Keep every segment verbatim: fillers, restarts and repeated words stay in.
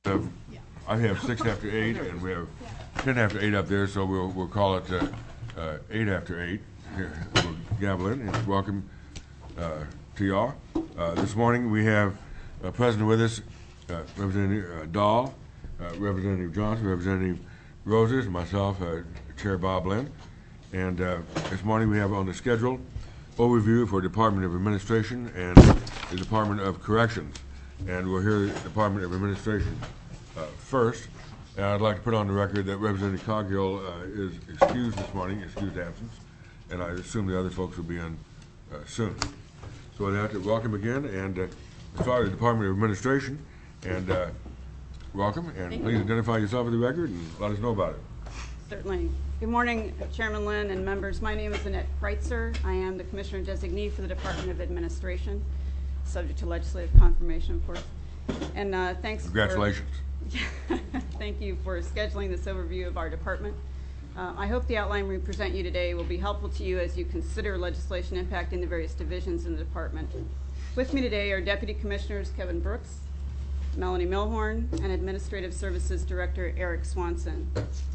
Uh, I have six after eight, and we have ten after eight up there, so we'll we'll call it uh, uh, eight after eight. Here, we'll gavel in and welcome uh, to y'all. Uh, this morning we have uh, present with us uh, Representative uh, Dahl, uh, Representative Johnson, Representative Roses, myself, uh, Chair Bob Lynn, and uh, this morning we have on the schedule overview for Department of Administration and the Department of Corrections. And we'll hear the Department of Administration uh, first. And I'd like to put on the record that Representative Coghill uh, is excused this morning, excused absence, and I assume the other folks will be in uh, soon. So with that, welcome again, and uh, start the Department of Administration, and uh, welcome, and Thank please you. identify yourself for the record and let us know about it. Certainly. Good morning, Chairman Lynn and members. My name is Annette Kreitzer. I am the Commissioner Designee for the Department of Administration, subject to legislative confirmation, of course. And uh, thanks. Congratulations. For, thank you for scheduling this overview of our department. Uh, I hope the outline we present you today will be helpful to you as you consider legislation impacting the various divisions in the department. With me today are Deputy Commissioners Kevin Brooks, Melanie Milhorn, and Administrative Services Director Eric Swanson.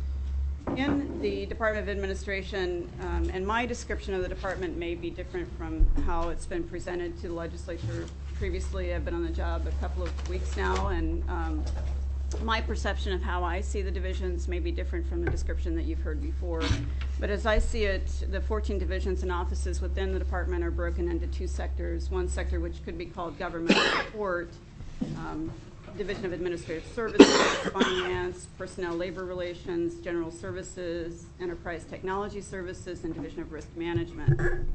In the Department of Administration, um, and my description of the department may be different from how it's been presented to the legislature previously. I've been on the job a couple of weeks now, and um, my perception of how I see the divisions may be different from the description that you've heard before. But as I see it, the fourteen divisions and offices within the department are broken into two sectors. One sector which could be called government support, um, Division of Administrative Services, Finance, Personnel Labor Relations, General Services, Enterprise Technology Services, and Division of Risk Management.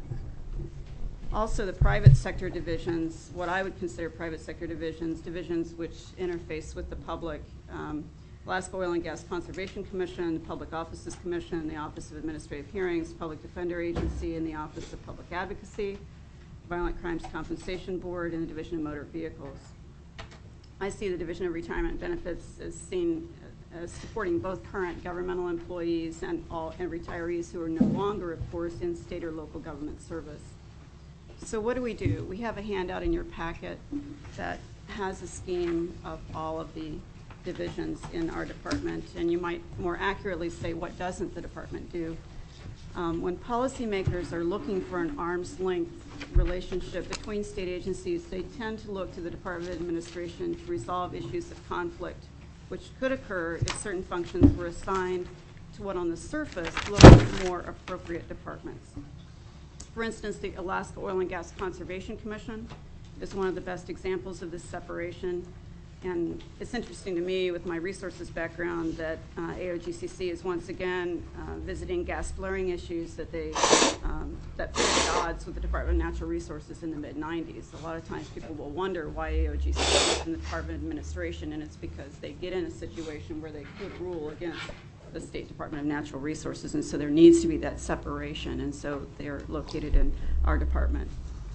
Also, the private sector divisions, what I would consider private sector divisions, divisions which interface with the public, um, Alaska Oil and Gas Conservation Commission, the Public Offices Commission, the Office of Administrative Hearings, Public Defender Agency, and the Office of Public Advocacy, Violent Crimes Compensation Board, and the Division of Motor Vehicles. I see the Division of Retirement Benefits as seen as supporting both current governmental employees and all and retirees who are no longer, of course, in state or local government service. So what do we do? We have a handout in your packet that has a scheme of all of the divisions in our department, and you might more accurately say, what doesn't the department do? Um, when policymakers are looking for an arm's length relationship between state agencies, they tend to look to the Department of Administration to resolve issues of conflict, which could occur if certain functions were assigned to what on the surface look like more appropriate departments. For instance, the Alaska Oil and Gas Conservation Commission is one of the best examples of this separation. And it's interesting to me, with my resources background, that uh, A O G C C is once again uh, visiting gas flaring issues that they um, that put at odds with the Department of Natural Resources in the mid nineties. A lot of times people will wonder why A O G C C is in the Department of Administration, and it's because they get in a situation where they could rule against the State Department of Natural Resources, and so there needs to be that separation, and so they are located in our department.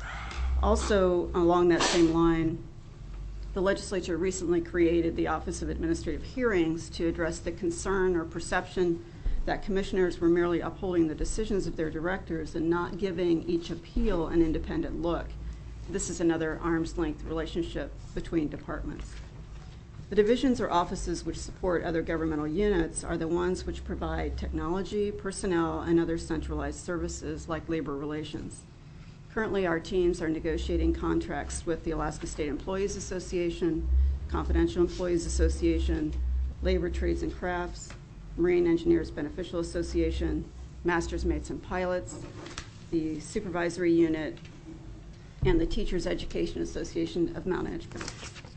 Also, along that same line, the legislature recently created the Office of Administrative Hearings to address the concern or perception that commissioners were merely upholding the decisions of their directors and not giving each appeal an independent look. This is another arm's length relationship between departments. The divisions or offices which support other governmental units are the ones which provide technology, personnel, and other centralized services like labor relations. Currently, our teams are negotiating contracts with the Alaska State Employees Association, Confidential Employees Association, Labor Trades and Crafts, Marine Engineers Beneficial Association, Masters, Mates, and Pilots, the Supervisory Unit, and the Teachers Education Association of Mount Edgeburg.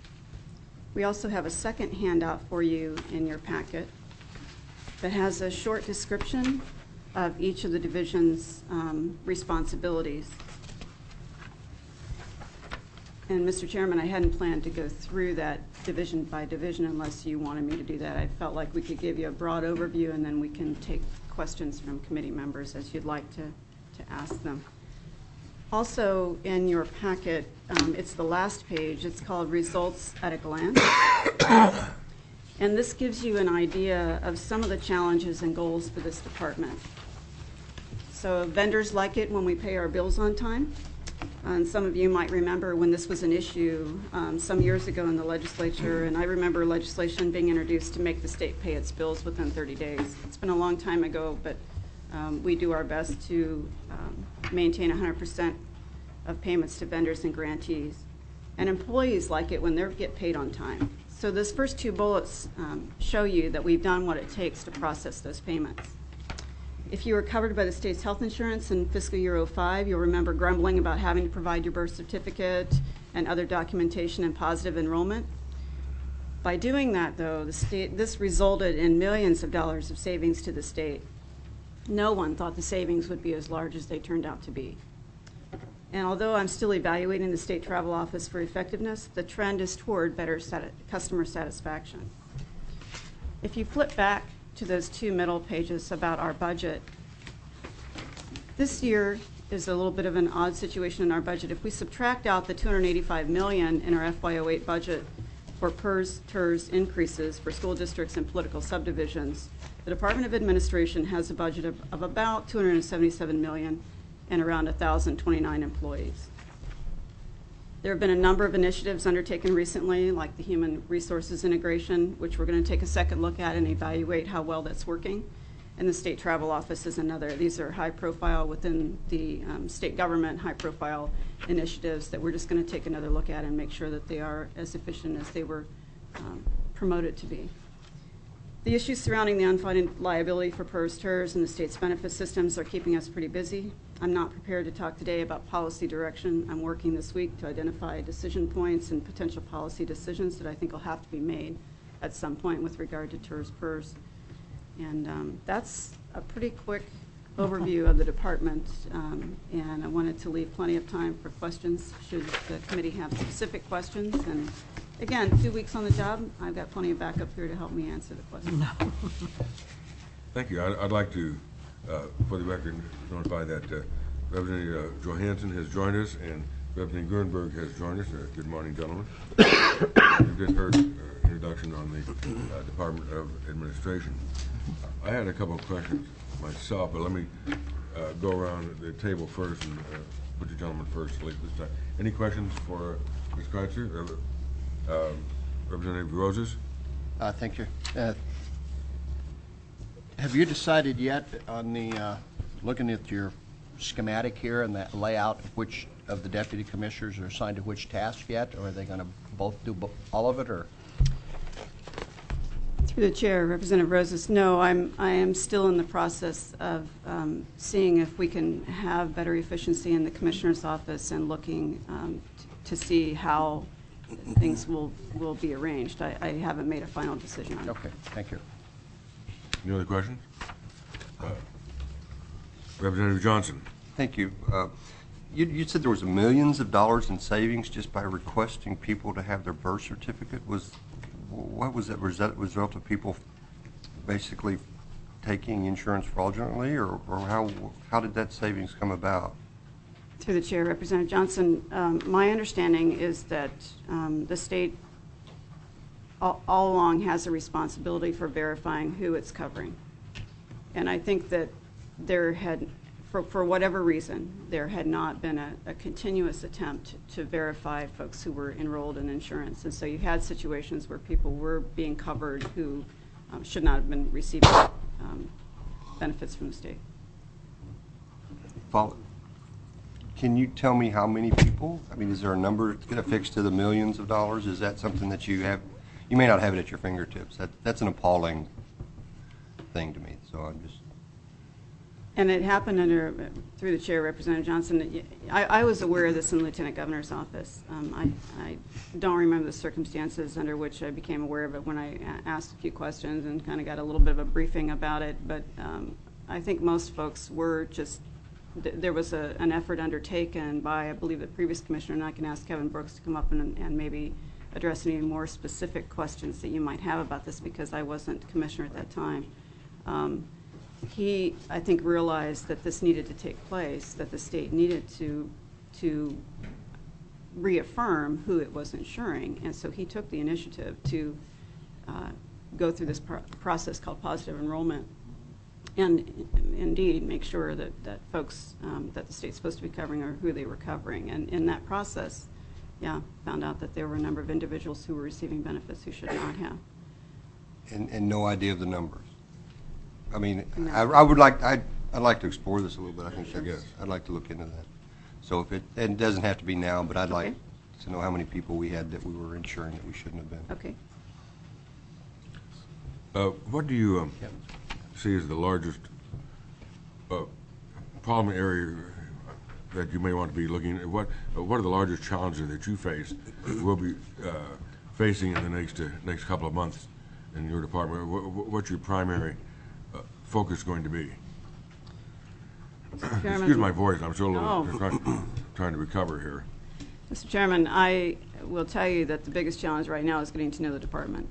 We also have a second handout for you in your packet that has a short description of each of the division's um, responsibilities. And Mister Chairman, I hadn't planned to go through that division by division unless you wanted me to do that. I felt like we could give you a broad overview, and then we can take questions from committee members as you'd like to, to ask them. Also in your packet, um, it's the last page. It's called Results at a Glance. And this gives you an idea of some of the challenges and goals for this department. So vendors like it when we pay our bills on time. And some of you might remember when this was an issue um, some years ago in the legislature, and I remember legislation being introduced to make the state pay its bills within thirty days. It's been a long time ago, but um, we do our best to um, maintain one hundred percent of payments to vendors and grantees. And employees like it when they get paid on time. So those first two bullets um, show you that we've done what it takes to process those payments. If you were covered by the state's health insurance in fiscal year oh five, you'll remember grumbling about having to provide your birth certificate and other documentation and positive enrollment. By doing that, though, the state, this resulted in millions of dollars of savings to the state. No one thought the savings would be as large as they turned out to be. And although I'm still evaluating the State Travel Office for effectiveness, the trend is toward better sati- customer satisfaction. If you flip back to those two middle pages about our budget, this year is a little bit of an odd situation in our budget. If we subtract out the two hundred eighty-five million dollars in our F Y oh eight budget for P E R S, T E R S increases for school districts and political subdivisions, the Department of Administration has a budget of, of about two hundred seventy-seven million dollars and around one thousand twenty-nine employees. There have been a number of initiatives undertaken recently, like the human resources integration, which we're going to take a second look at and evaluate how well that's working. And the State Travel Office is another. These are high profile within the um, state government, high profile initiatives that we're just going to take another look at and make sure that they are as efficient as they were um, promoted to be. The issues surrounding the unfunded liability for P E R S, T E R S, and the state's benefit systems are keeping us pretty busy. I'm not prepared to talk today about policy direction. I'm working this week to identify decision points and potential policy decisions that I think will have to be made at some point with regard to T E R S, P E R S. And um, that's a pretty quick overview of the department, um, and I wanted to leave plenty of time for questions should the committee have specific questions. And again, two weeks on the job, I've got plenty of backup here to help me answer the questions. Thank you. I'd, I'd like to, uh, for the record, notify that uh, Representative uh, Johansson has joined us and Representative Gernberg has joined us. Uh, good morning, gentlemen. You've just heard uh, introduction on the uh, Department of Administration. I had a couple of questions myself, but let me uh, go around the table first and uh, put the gentleman first this time. Any questions for Miz Kreitzer? Uh, uh, Representative Roses? Uh, thank you. Uh, have you decided yet on the, uh, looking at your schematic here and that layout, which of the deputy commissioners are assigned to which task yet, or are they going to both do bo all of it, or? Through the chair, Representative Roses, no, I'm, I am still in the process of um, seeing if we can have better efficiency in the commissioner's office and looking um, to see how things will, will be arranged. I, I haven't made a final decision on it. Okay, thank you. Any other questions? Uh, Representative Johnson. Thank you. Uh, you. You said there was millions of dollars in savings just by requesting people to have their birth certificate. Was what was that? Was that a result of people basically taking insurance fraudulently, or, or how how did that savings come about? Through the chair, Representative Johnson, um, my understanding is that um, the state all, all along has a responsibility for verifying who it's covering. And I think that there had, for, for whatever reason, there had not been a, a continuous attempt to verify folks who were enrolled in insurance. And so you had situations where people were being covered who um, should not have been receiving um, benefits from the state. Follow. Can you tell me how many people? I mean, is there a number affixed to the millions of dollars? Is that something that you have? You may not have it at your fingertips. That, that's an appalling thing to me. So I'm just. And it happened under, through the chair, Representative Johnson. I, I was aware of this in the Lieutenant Governor's office. Um, I, I don't remember the circumstances under which I became aware of it when I asked a few questions and kind of got a little bit of a briefing about it. But um, I think most folks were just, th there was a, an effort undertaken by, I believe, the previous commissioner, and I can ask Kevin Brooks to come up and, and maybe address any more specific questions that you might have about this, because I wasn't commissioner at that time. Um, He, I think, realized that this needed to take place, that the state needed to, to reaffirm who it was insuring, and so he took the initiative to uh, go through this pro process called positive enrollment. and indeed make sure that, that folks um, that the state's supposed to be covering are who they were covering. And in that process, yeah, found out that there were a number of individuals who were receiving benefits who should not have. And, and no idea of the numbers. I mean, No. I, I would like, I'd, I'd like to explore this a little bit. I think, I Sure. guess, I'd like to look into that. So if it, and it doesn't have to be now, but I'd like Okay. to know how many people we had that we were insuring that we shouldn't have been. Okay. Uh, What do you um, Yep. see as the largest uh, problem area that you may want to be looking at? What uh, What are the largest challenges that you face, will be uh, facing in the next uh, next couple of months in your department? Wha- wha- What's your primary uh, focus going to be? Chairman- Excuse my voice, I'm still a Oh. little trying, trying to recover here. Mister Chairman, I will tell you that the biggest challenge right now is getting to know the department.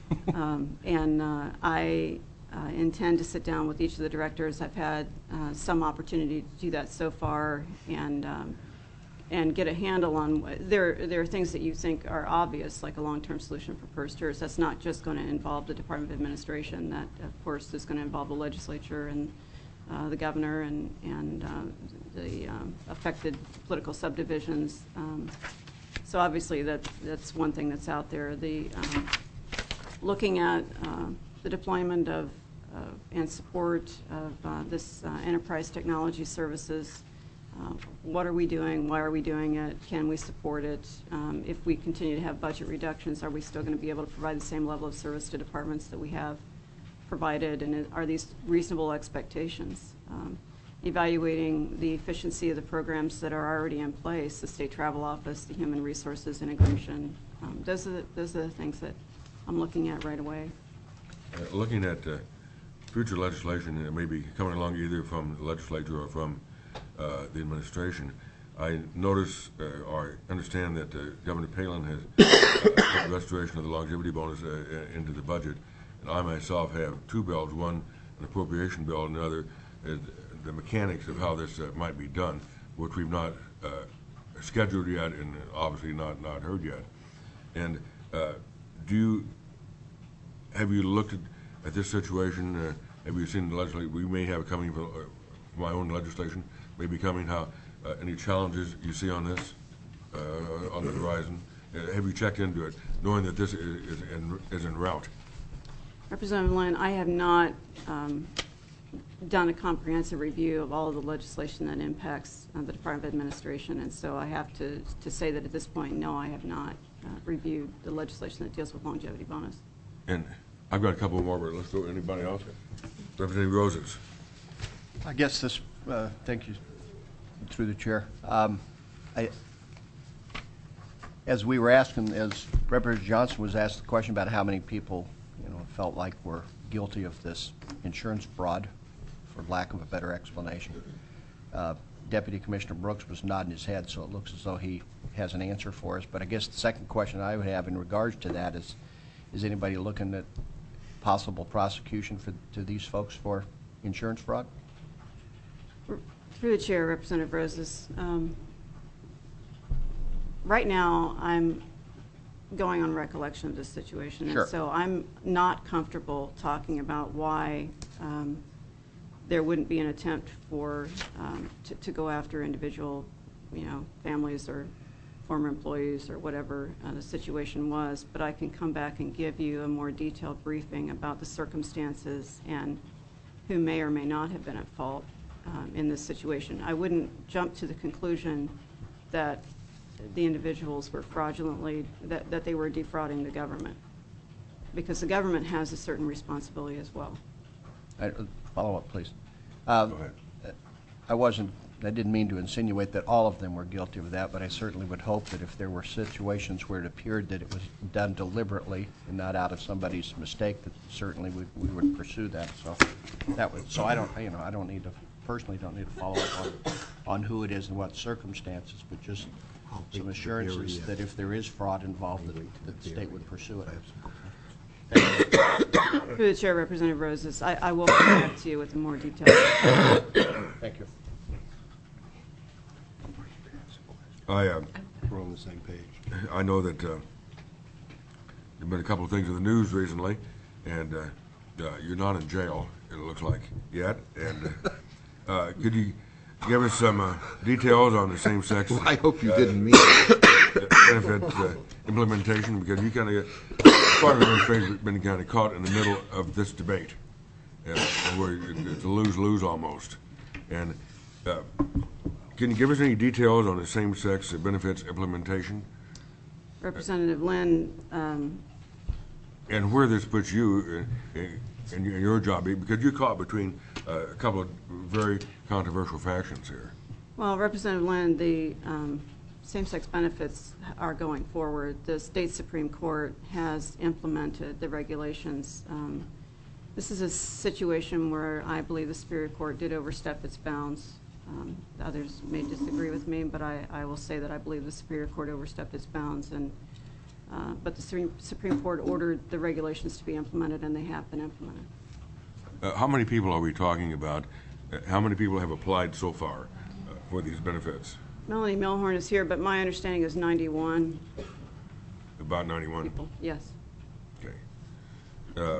Um, And uh, I uh, intend to sit down with each of the directors. I've had uh, some opportunity to do that so far, and um, and get a handle on, wh- there, there are things that you think are obvious, like a long-term solution for PERS. That's not just going to involve the Department of Administration. That, of course, is going to involve the legislature and uh, the governor and, and uh, the um, affected political subdivisions. Um, So obviously, that, that's one thing that's out there. The, um, looking at uh, the deployment of, uh, and support of uh, this uh, enterprise technology services. Uh, What are we doing? Why are we doing it? Can we support it? Um, If we continue to have budget reductions, are we still going to be able to provide the same level of service to departments that we have provided? And are these reasonable expectations? Um, Evaluating the efficiency of the programs that are already in place, the State Travel Office, the Human Resources Integration. Um, Those are, the- those are the things that I'm looking at right away. Uh, Looking at uh, future legislation that may be coming along either from the legislature or from uh, the administration, I notice uh, or understand that uh, Governor Palin has uh, put restoration of the longevity bonus uh, uh, into the budget. And I myself have two bills, one an appropriation bill and another is the mechanics of how this uh, might be done, which we've not uh, scheduled yet and obviously not, not heard yet. And uh, do you, have you looked at, at this situation? Uh, have you seen the legislation we may have coming from, uh, from my own legislation, maybe coming? How uh, any challenges you see on this uh, on the horizon? Uh, have you checked into it, knowing that this is, is, in, is en route? Representative Lynn, I have not um, done a comprehensive review of all of the legislation that impacts uh, the Department of Administration, and so I have to, to say that at this point, no, I have not uh, reviewed the legislation that deals with longevity bonus. And I've got a couple more, but let's go. Anybody else? Representative Roses. I guess this, uh, thank you, through the chair. Um, I, as we were asking, as Representative Johnson was asked the question about how many people, you know, felt like were guilty of this insurance fraud, for lack of a better explanation, uh, Deputy Commissioner Brooks was nodding his head, so it looks as though he has an answer for us. But I guess the second question I would have in regards to that is, is anybody looking at possible prosecution for to these folks for insurance fraud? Through the chair, Representative Roses, um, right now I'm going on recollection of this situation, Sure. and so I'm not comfortable talking about why um, there wouldn't be an attempt for um, to, to go after individual, you know, families or former employees or whatever uh, the situation was. But I can come back and give you a more detailed briefing about the circumstances and who may or may not have been at fault um, in this situation. I wouldn't jump to the conclusion that the individuals were fraudulently, that, that they were defrauding the government, because the government has a certain responsibility as well. I- Follow up, please. Uh, Go ahead. I wasn't, I didn't mean to insinuate that all of them were guilty of that, but I certainly would hope that if there were situations where it appeared that it was done deliberately and not out of somebody's mistake, that certainly we, we would pursue that. So that would, so I don't, you know, I don't need to, personally don't need to follow up on, on who it is and what circumstances, but just some assurances that if there is fraud involved, that, that the state would pursue it. Through the chair, Representative Roses, I, I will come back to you with a more detailed. Thank you. I uh, We're on the same page. I know that uh, there've been a couple of things in the news recently, and uh, uh, you're not in jail, it looks like, yet, and uh, uh, could you give us some uh, details on the same-sex I hope you didn't mean it. benefit uh, implementation, because you kind of get, part of the administration has been kind of caught in the middle of this debate, uh, where it's a lose-lose almost. And uh, can you give us any details on the same-sex benefits implementation Representative Lynn, um, and where this puts you in, in, in your- in your job? Because you're caught between uh, a couple of very controversial factions here. well, Representative Lynn, the um, same-sex benefits are going forward. The state Supreme Court has implemented the regulations. Um, This is a situation where I believe the Superior Court did overstep its bounds. Um, Others may disagree with me, but I, I will say that I believe the Superior Court overstepped its bounds. And uh, but the Supreme, Supreme Court ordered the regulations to be implemented, and they have been implemented. Uh, how many people are we talking about? Uh, how many people have applied so far uh, for these benefits? Melanie Milhorn is here, but my understanding is ninety-one About ninety-one. people. Yes. Okay. Uh,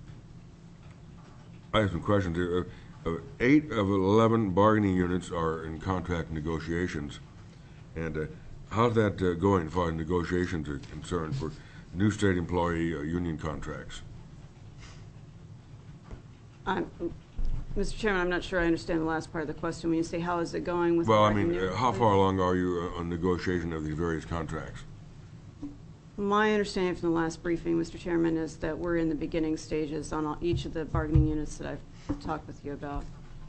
I have some questions here. Uh, uh, eight of eleven bargaining units are in contract negotiations. And uh, how's that uh, going as far as negotiations are concerned for new state employee uh, union contracts? I'm, Mister Chairman, I'm not sure I understand the last part of the question. When you say how is it going with Well, I bargaining mean, uh, units? how far along are you uh, on negotiation of these various contracts? My understanding from the last briefing, Mister Chairman, is that we're in the beginning stages on all, each of the bargaining units that I've talked with you about.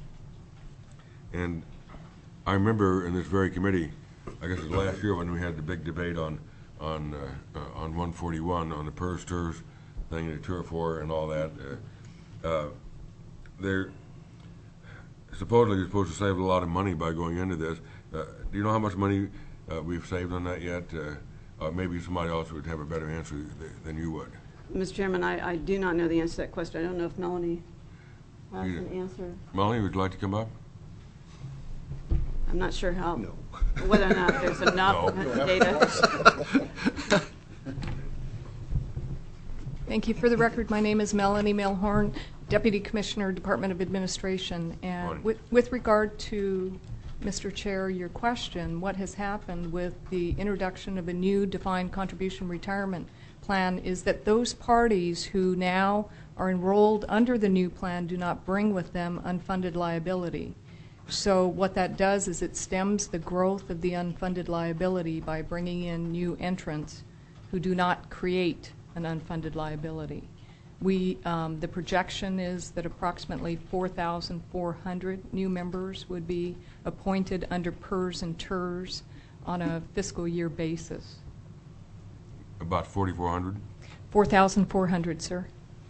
And I remember in this very committee, I guess it was last year when we had the big debate on on uh, uh, on one forty-one on the PERS TERS thing, the Tier four and all that. Uh, uh, they're supposedly you're supposed to save a lot of money by going into this. Uh, do you know how much money uh, we've saved on that yet? Uh, uh, maybe somebody else would have a better answer th than you would. Mister Chairman, I, I do not know the answer to that question. I don't know if Melanie has You- an answer. Molly, would you like to come up? I'm not sure how, No. whether or not there's enough No. data. Thank you. For the record, my name is Melanie Milhorn, Deputy Commissioner, Department of Administration. And Morning. with, with regard to, Mister Chair, your question, what has happened with the introduction of a new defined contribution retirement plan is that those parties who now are enrolled under the new plan do not bring with them unfunded liability. So what that does is it stems the growth of the unfunded liability by bringing in new entrants who do not create an unfunded liability. We, um, the projection is that approximately four thousand four hundred new members would be appointed under PERS and TERS on a fiscal year basis. About forty-four hundred? four thousand four hundred, sir.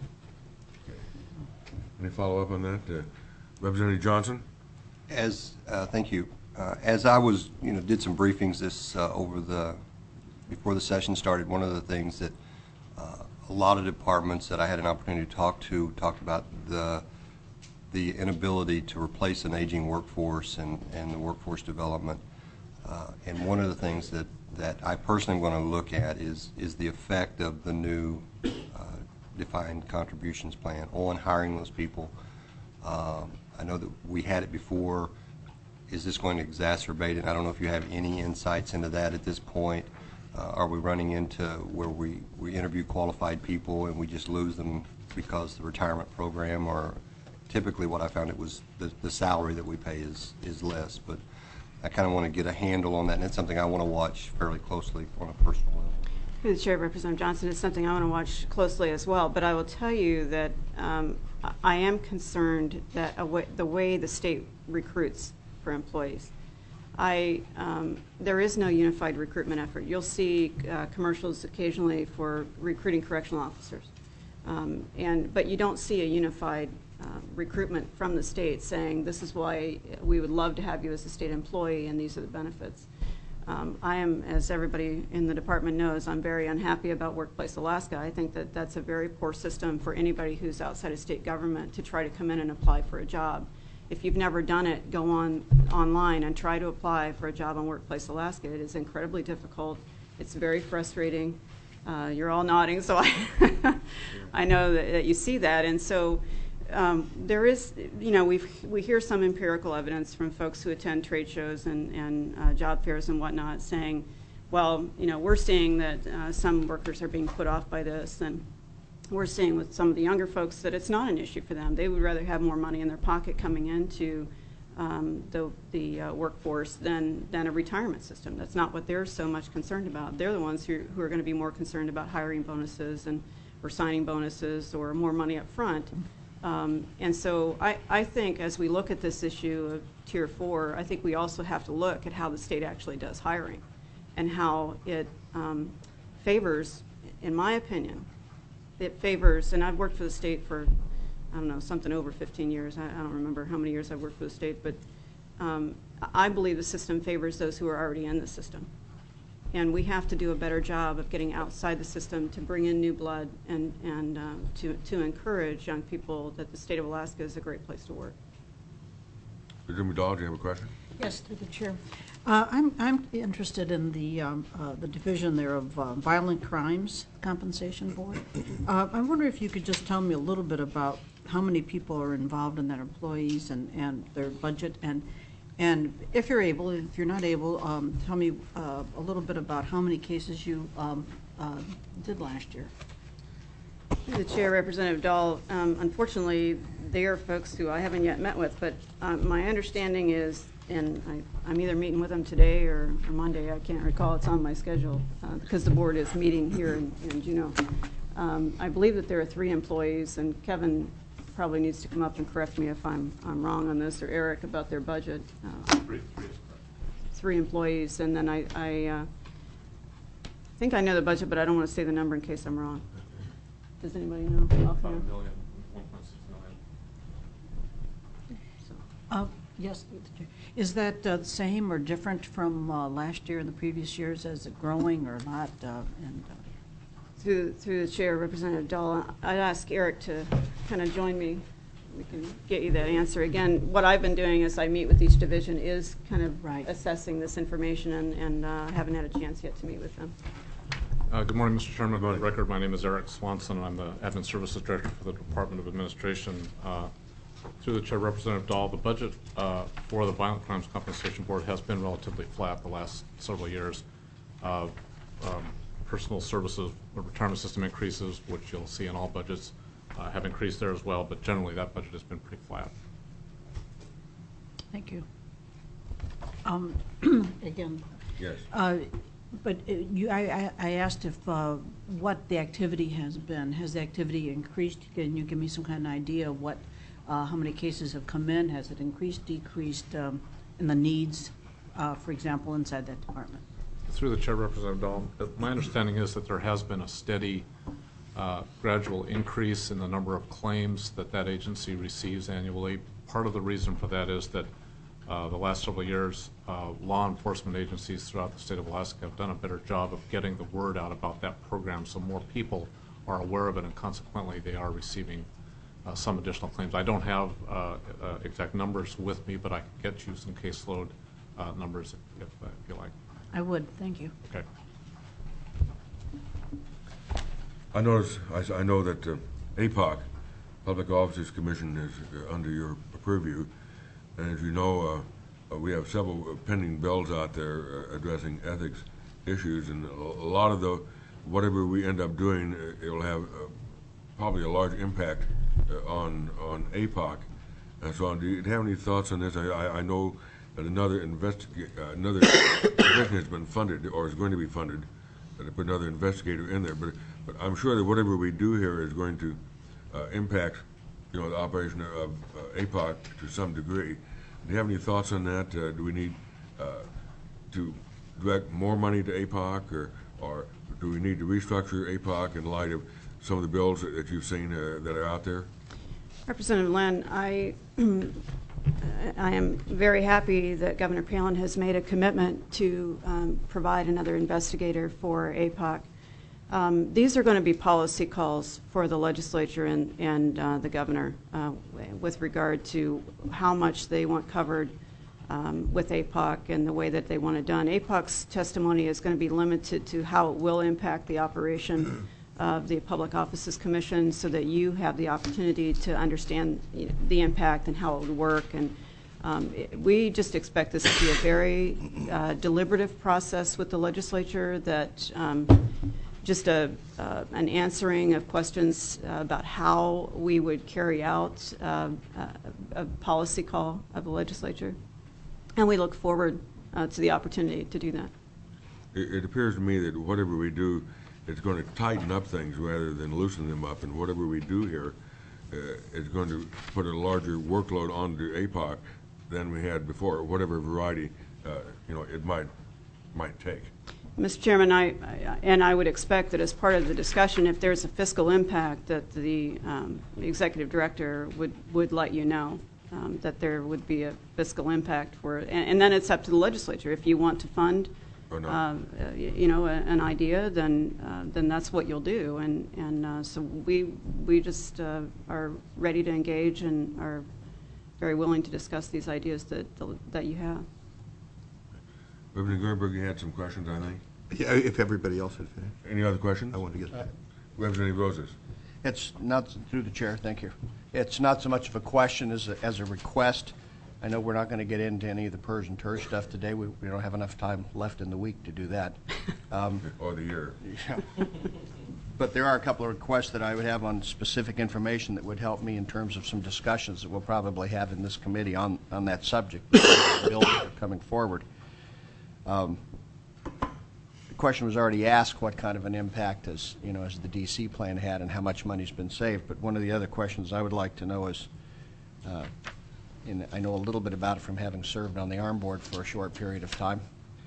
Any follow-up on that? Uh, Representative Johnson? As, uh, thank you. Uh, As I was, you know, did some briefings this, uh, over the, before the session started, one of the things that uh, a lot of departments that I had an opportunity to talk to talked about the, the inability to replace an aging workforce and, and the workforce development. Uh, And one of the things that, that I personally want to look at is, is the effect of the new uh, defined contributions plan on hiring those people. Um, I know that we had it before. Is this going to exacerbate it? I don't know if you have any insights into that at this point. Uh, are we running into where we, we interview qualified people and we just lose them because the retirement program, or typically what I found it was the, the salary that we pay is, is less. But I kind of want to get a handle on that, and it's something I want to watch fairly closely on a personal level. Through the Chair, Representative Johnson, it's something I want to watch closely as well. But I will tell you that um, I- I am concerned that a wa- the way the state recruits for employees, I um, there is no unified recruitment effort. You'll see uh, commercials occasionally for recruiting correctional officers, um, and but you don't see a unified uh, recruitment from the state saying this is why we would love to have you as a state employee and these are the benefits. Um, I am, as everybody in the department knows, I'm very unhappy about Workplace Alaska. I think that that's a very poor system for anybody who's outside of state government to try to come in and apply for a job. If you've never done it, go on online and try to apply for a job on Workplace Alaska. It is incredibly difficult. It's very frustrating. Uh, you're all nodding, so I, I know that, that you see that. And so um, there is, you know, we we hear some empirical evidence from folks who attend trade shows and, and uh, job fairs and whatnot saying, well, you know, we're seeing that uh, some workers are being put off by this, and we're seeing with some of the younger folks that it's not an issue for them. They would rather have more money in their pocket coming into um, the, the uh, workforce than, than a retirement system. That's not what they're so much concerned about. They're the ones who, who are going to be more concerned about hiring bonuses and or signing bonuses or more money up front. Um, and so I, I think as we look at this issue of Tier four, I think we also have to look at how the state actually does hiring and how it um, favors, in my opinion, it favors, and I've worked for the state for, I don't know, something over fifteen years. I, I don't remember how many years I've worked for the state, but um, I believe the system favors those who are already in the system. And we have to do a better job of getting outside the system to bring in new blood and, and um, to, to encourage young people that the state of Alaska is a great place to work. Mister McDonald, do you have a question? Yes, through the chair. Uh, I'm, I'm interested in the, um, uh, the division there of uh, Violent Crimes Compensation Board. Uh, I wonder if you could just tell me a little bit about how many people are involved in that, employees and, and their budget, and and if you're able, if you're not able, um, tell me uh, a little bit about how many cases you um, uh, did last year. The chair, Representative Dahl, um, unfortunately, they are folks who I haven't yet met with, but um, my understanding is, and I, I'm either meeting with them today or, or Monday, I can't recall, it's on my schedule, uh, because the board is meeting here in, in Juneau. Um, I believe that there are three employees, and Kevin probably needs to come up and correct me if I'm, I'm wrong on this, or Eric, about their budget. Uh, Three, three. three employees, and then I, I uh, think I know the budget, but I don't want to say the number in case I'm wrong. Does anybody know? About a offhand? million, one point six million. So, Uh, yes, through the chair. Is that uh, the same or different from uh, last year and the previous years? Is it growing or not? Uh, and uh, Through, through the chair, Representative Dahl, I'd ask Eric to kind of join me. We can get you that answer. Again, what I've been doing as I meet with each division is kind of Right. assessing this information, and, and uh, haven't had a chance yet to meet with them. Uh, Good morning, Mister Chairman. For the record, my name is Eric Swanson, and I'm the Admin Services Director for the Department of Administration. Uh, Through the Chair, Representative Dahl, the budget uh, for the Violent Crimes Compensation Board has been relatively flat the last several years. Uh, um, Personal services, the retirement system increases, which you'll see in all budgets, uh, have increased there as well, but generally that budget has been pretty flat. thank you. Um, again, Yes. uh, but uh, you, I, I I asked if uh, what the activity has been. Has the activity increased? Can you give me some kind of idea of what, uh, how many cases have come in? Has it increased, decreased, um, and the needs, uh, for example, inside that department? Through the Chair, Representative Dahl, uh, my understanding is that there has been a steady, uh, gradual increase in the number of claims that that agency receives annually. Part of the reason for that is that uh, the last several years, uh, law enforcement agencies throughout the state of Alaska have done a better job of getting the word out about that program, so more people are aware of it, and consequently they are receiving uh, some additional claims. I don't have uh, uh, exact numbers with me, but I can get you some caseload uh, numbers if, if, uh, if you like. I would, thank you. Okay. I notice, I, s- I know that uh, A P O C, Public Officers Commission, is uh, under your purview. And as you know, uh, uh, we have several pending bills out there uh, addressing ethics issues, and a, a lot of the, whatever we end up doing, uh, it'll have uh, probably a large impact uh, on, on A P O C. And so on. Do you have any thoughts on this? I, I, I know that another investigate, uh, another position has been funded or is going to be funded, uh, to put another investigator in there. But but I'm sure that whatever we do here is going to uh, impact, you know, the operation of uh, A P O C to some degree. Do you have any thoughts on that? Uh, do we need uh, to direct more money to A P O C, or or do we need to restructure A P O C in light of some of the bills that, that you've seen uh, that are out there? Representative Len, I, I am very happy that Governor Palin has made a commitment to um, provide another investigator for A P O C. Um, these are going to be policy calls for the legislature and, and uh, the governor uh, with regard to how much they want covered um, with A P O C and the way that they want it done. A P O C's testimony is going to be limited to how it will impact the operation of the Public Offices Commission, so that you have the opportunity to understand the impact and how it would work. And um, it, we just expect this to be a very uh, deliberative process with the legislature, that um, just a, uh, an answering of questions uh, about how we would carry out uh, a, a policy call of the legislature. And we look forward uh, to the opportunity to do that. It, it appears to me that whatever we do, it's going to tighten up things rather than loosen them up, and whatever we do here uh, is going to put a larger workload onto A P O C than we had before, whatever variety uh, you know it might might take. Mister Chairman, I, I and I would expect that as part of the discussion, if there's a fiscal impact, that the um, executive director would would let you know um, that there would be a fiscal impact for it, and, and then it's up to the legislature if you want to fund. Or not. Uh, you know, a, an idea, then uh, then that's what you'll do, and and uh, so we we just uh, are ready to engage and are very willing to discuss these ideas that that you have. Representative Greenberg, you had some questions, I think. Yeah, if everybody else had finished. Any other questions? I wanted to get, Representative Roses. It's not, through the chair, thank you. It's not so much of a question as a, as a request. I know we're not going to get into any of the Persian Turf stuff today. We, we don't have enough time left in the week to do that. Um, Or the year. yeah. But there are a couple of requests that I would have on specific information that would help me in terms of some discussions that we'll probably have in this committee on, on that subject. Bills that are coming forward. Um, the question was already asked, what kind of an impact has, you know, has the D C plan had and how much money's been saved. But one of the other questions I would like to know is, uh, and I know a little bit about it from having served on the ARM board for a short period of time,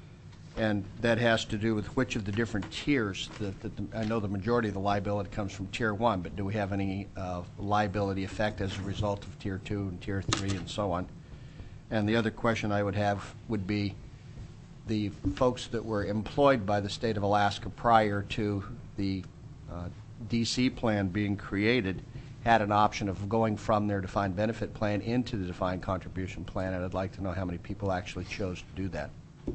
and that has to do with which of the different tiers that, that the, I know the majority of the liability comes from tier one, but do we have any uh, liability effect as a result of tier two and tier three and so on? And the other question I would have would be the folks that were employed by the state of Alaska prior to the uh, D C plan being created had an option of going from their defined benefit plan into the defined contribution plan, and I'd like to know how many people actually chose to do that.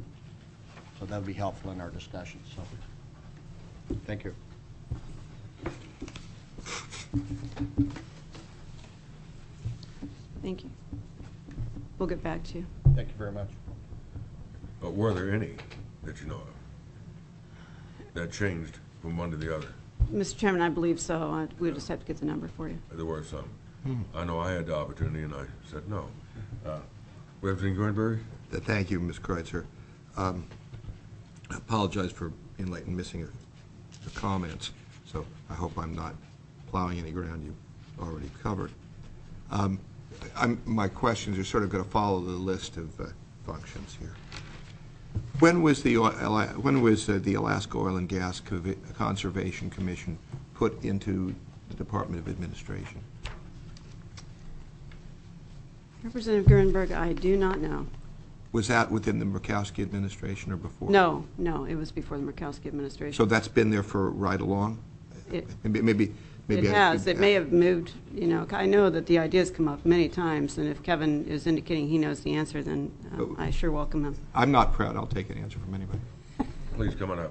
So that would be helpful in our discussion. So, thank you. Thank you. We'll get back to you. Thank you very much. But were there any that you know of that changed from one to the other? Mister Chairman, I believe so. I, we'll just have to get the number for you. There were some. I know I had the opportunity, and I said no. Uh, Representative Greenberg? Uh, thank you, Miz Kreitzer. Um, I apologize for being late and missing the comments, so I hope I'm not plowing any ground you've already covered. Um, I'm, my questions are sort of going to follow the list of uh, functions here. When was the oil, when was uh, the Alaska Oil and Gas Conservation Commission put into the Department of Administration? Representative Greenberg, I do not know. Was that within the Murkowski administration or before? No, no, it was before the Murkowski administration. So that's been there for right along? It, Maybe, maybe, maybe it I has. could- It may have moved, you know, I know that the ideas come up many times, and if Kevin is indicating he knows the answer, then uh, I sure welcome him. I'm not proud. I'll take an answer from anybody. Please come on up.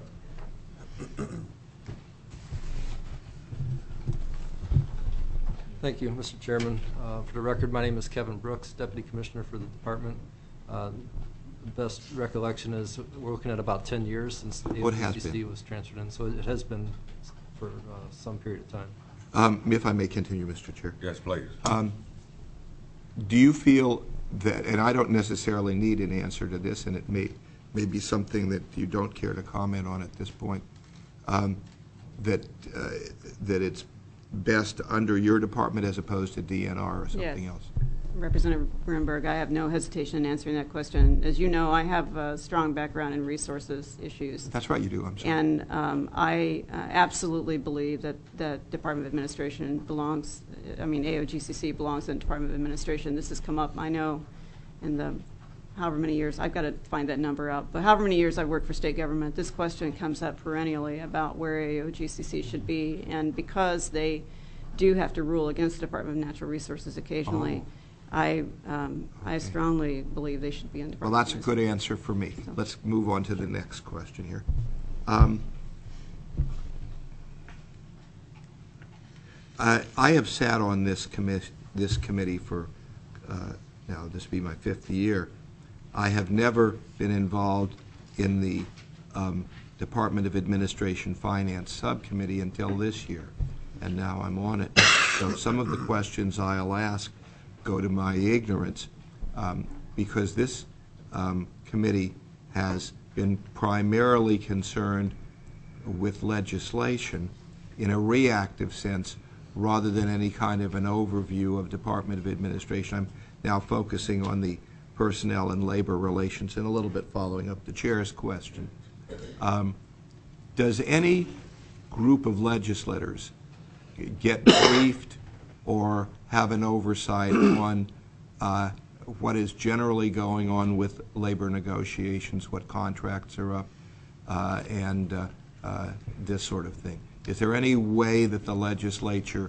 Thank you, Mister Chairman. Uh, For the record, my name is Kevin Brooks, Deputy Commissioner for the Department. Uh, The best recollection is we're looking at about ten years since the What has A O G C been? was transferred in, so it has been for uh, some period of time. Um, If I may continue, Mister Chair. Yes, please. Um, Do you feel that, and I don't necessarily need an answer to this, and it may, may be something that you don't care to comment on at this point, um, that, uh, that it's best under your department as opposed to D N R or something Yes. else? Representative Greenberg, I have no hesitation in answering that question. As you know, I have a strong background in resources issues. That's right, you do, I'm sorry. And um, I uh, absolutely believe that that Department of Administration belongs, I mean, A O G C C belongs in the Department of Administration. This has come up, I know, in the however many years, I've got to find that number out, but however many years I've worked for state government, this question comes up perennially about where A O G C C should be. And because they do have to rule against the Department of Natural Resources occasionally, Oh. I, um, I strongly believe they should be in Well, Department that's a of good Justice. answer for me. Let's move on to the next question here. Um, I I have sat on this committee, this committee for, uh, now this will be my fifth year. I have never been involved in the um, Department of Administration Finance Subcommittee until this year, and now I'm on it. So some of the questions I'll ask go to my ignorance, um, because this um, committee has been primarily concerned with legislation in a reactive sense rather than any kind of an overview of Department of Administration. I'm now focusing on the personnel and labor relations and a little bit following up the chair's question. Um, does any group of legislators get briefed or have an oversight on uh, what is generally going on with labor negotiations, what contracts are up, uh, and uh, uh, this sort of thing? Is there any way that the legislature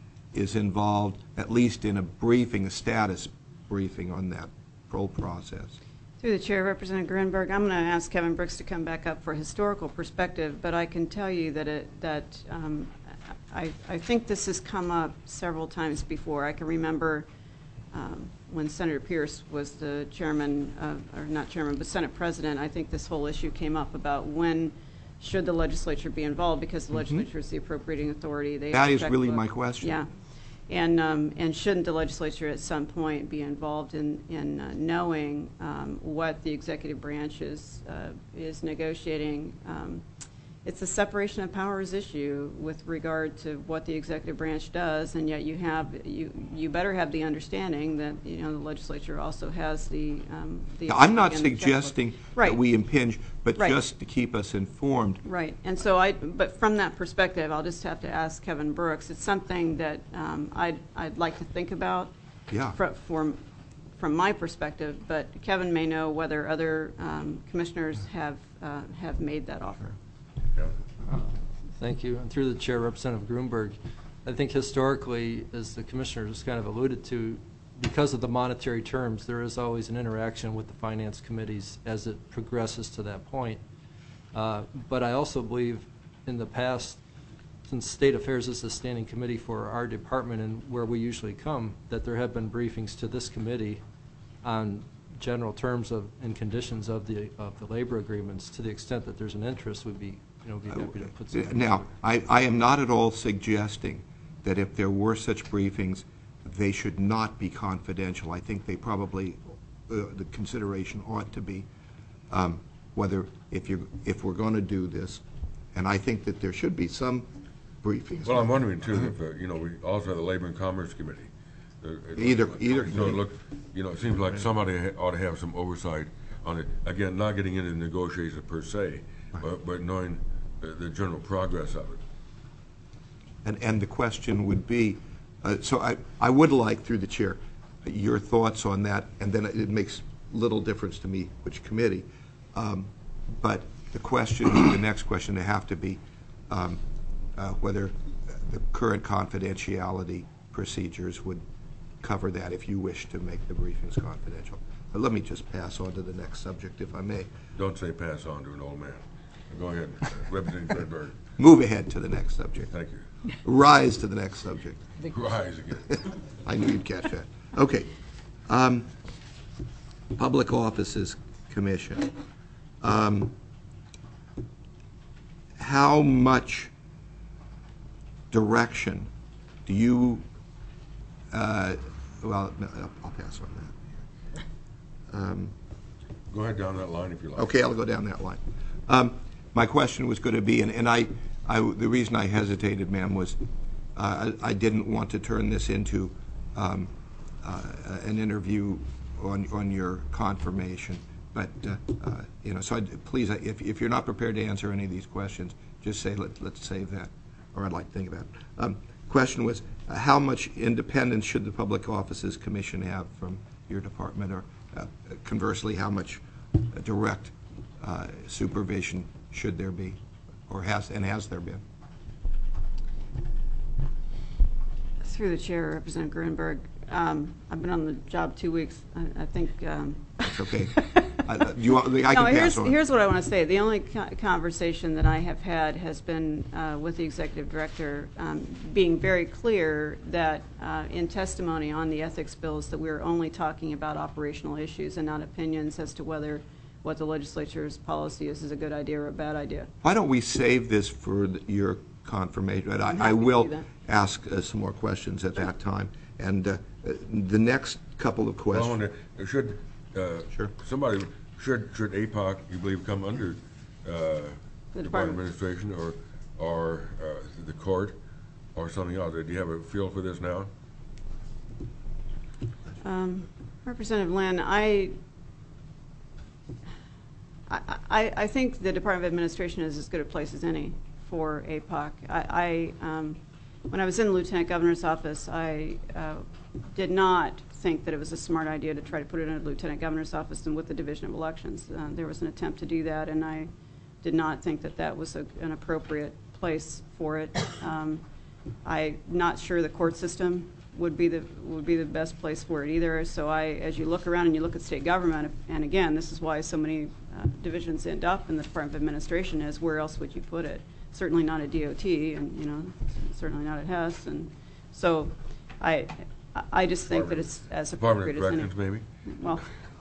is involved, at least in a briefing, a status briefing on that whole process? Through the chair, Representative Grinberg, I'm going to ask Kevin Brooks to come back up for historical perspective, but I can tell you that it, that um, I, I think this has come up several times before. I can remember um, when Senator Pierce was the chairman, of, or not chairman, but Senate president. I think this whole issue came up about when should the legislature be involved, because the Mhm. legislature is the appropriating authority. They That have is a really checkbook. my question. Yeah. And, um, and shouldn't the legislature at some point be involved in, in uh, knowing um, what the executive branch is, uh, is negotiating? Um, it's a separation of powers issue with regard to what the executive branch does, and yet you have, you, you better have the understanding that, you know, the legislature also has the, um, the. Now, I'm not and the checkbook. suggesting Right. that we impinge, but Right. just to keep us informed. Right, and so I, but from that perspective, I'll just have to ask Kevin Brooks. It's something that um, I'd, I'd like to think about. Yeah. fro- From, from my perspective, but Kevin may know whether other um, commissioners have, uh, have made that offer. Thank you. And through the chair, Representative Grunberg, I think historically, as the commissioner just kind of alluded to, because of the monetary terms, there is always an interaction with the finance committees as it progresses to that point. Uh, but I also believe in the past, since State Affairs is the standing committee for our department and where we usually come, that there have been briefings to this committee on general terms of and conditions of the of the labor agreements. To the extent that there's an interest, we'd be you know be happy to put something. Now, I, I am not at all suggesting that if there were such briefings, they should not be confidential. I think they probably, uh, the consideration ought to be, um, whether, if you, if we're going to do this, and I think that there should be some briefings. Well, I'm wondering too, if, uh, you know, we also have the Labor and Commerce Committee. Uh, it- Either- either So committee. look, you know, it seems like somebody ha- ought to have some oversight on it. Again, not getting into negotiations per se, but, but knowing the, the general progress of it. And, and the question would be, uh, so I, I would like, through the chair, your thoughts on that, and then it makes little difference to me which committee. Um, but the question, the next question, they have to be um, uh, whether the current confidentiality procedures would cover that if you wish to make the briefings confidential. But let me just pass on to the next subject, if I may. Don't say pass on to an old man. Go ahead, Representative Grinberg. Move ahead to the next subject. Thank you. Rise to the next subject. Rise again. I knew you'd catch that. Okay. Um, Public Offices Commission. Um, how much direction do you, uh, well, no, I'll pass on that. Um, Go ahead down that line if you like. Okay, I'll go down that line. Um, my question was going to be, and, and I, I, the reason I hesitated, ma'am, was uh, I, I didn't want to turn this into um, uh, an interview on, on your confirmation. But, uh, uh, you know, so I'd, please, if, if you're not prepared to answer any of these questions, just say, let, let's save that, or I'd like to think about it. Um, question was, uh, how much independence should the Public Offices Commission have from your department, or uh, conversely, how much uh, direct uh, supervision should there be, or has, and has there been? Through the chair, Representative Grinberg, Um, I've been on the job two weeks. I, I think. Um, It's okay. I, do you want, I no, can here's pass on. here's what I want to say. The only co- conversation that I have had has been uh, with the executive director, um, being very clear that uh, in testimony on the ethics bills that we're only talking about operational issues and not opinions as to whether what the legislature's policy is is a good idea or a bad idea. Why don't we save this for the- your confirmation? And I'm I, I happy to will do that. ask uh, some more questions at that time. And uh, uh, the next couple of Well, I questions. wonder, should, uh, Sure. somebody, should, should A P O C, you believe, come under uh, The Department department. of Administration or, or uh, the court or something else? Do you have a feel for this now? Um, Representative Lynn, I, I, I I think the Department of Administration is as good a place as any for A P O C. I, I um, when I was in the Lieutenant Governor's office, I uh, did not think that it was a smart idea to try to put it in the Lieutenant Governor's office and with the Division of Elections. Uh, there was an attempt to do that, and I did not think that that was a, an appropriate place for it. Um, I'm not sure the court system would be the would be the best place for it either. So I, as you look around and you look at state government, and again, this is why so many uh, divisions end up in the Department of Administration, is where else would you put it? Certainly not at D O T, and you know, certainly not at Hess, and so I, I just think that it's as Department appropriate of as any. Corrections, maybe? Well,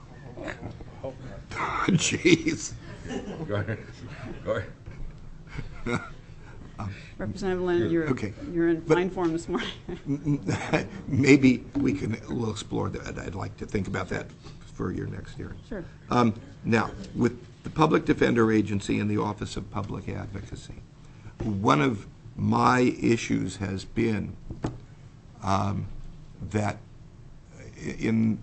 Jeez. Go ahead. Go ahead. Representative Lynn, you're Okay. you're in But- fine form this morning. Maybe we can, we'll explore that. I'd like to think about that for your next hearing. Sure. Um, Now, with the Public Defender Agency and the Office of Public Advocacy, one of my issues has been um, that in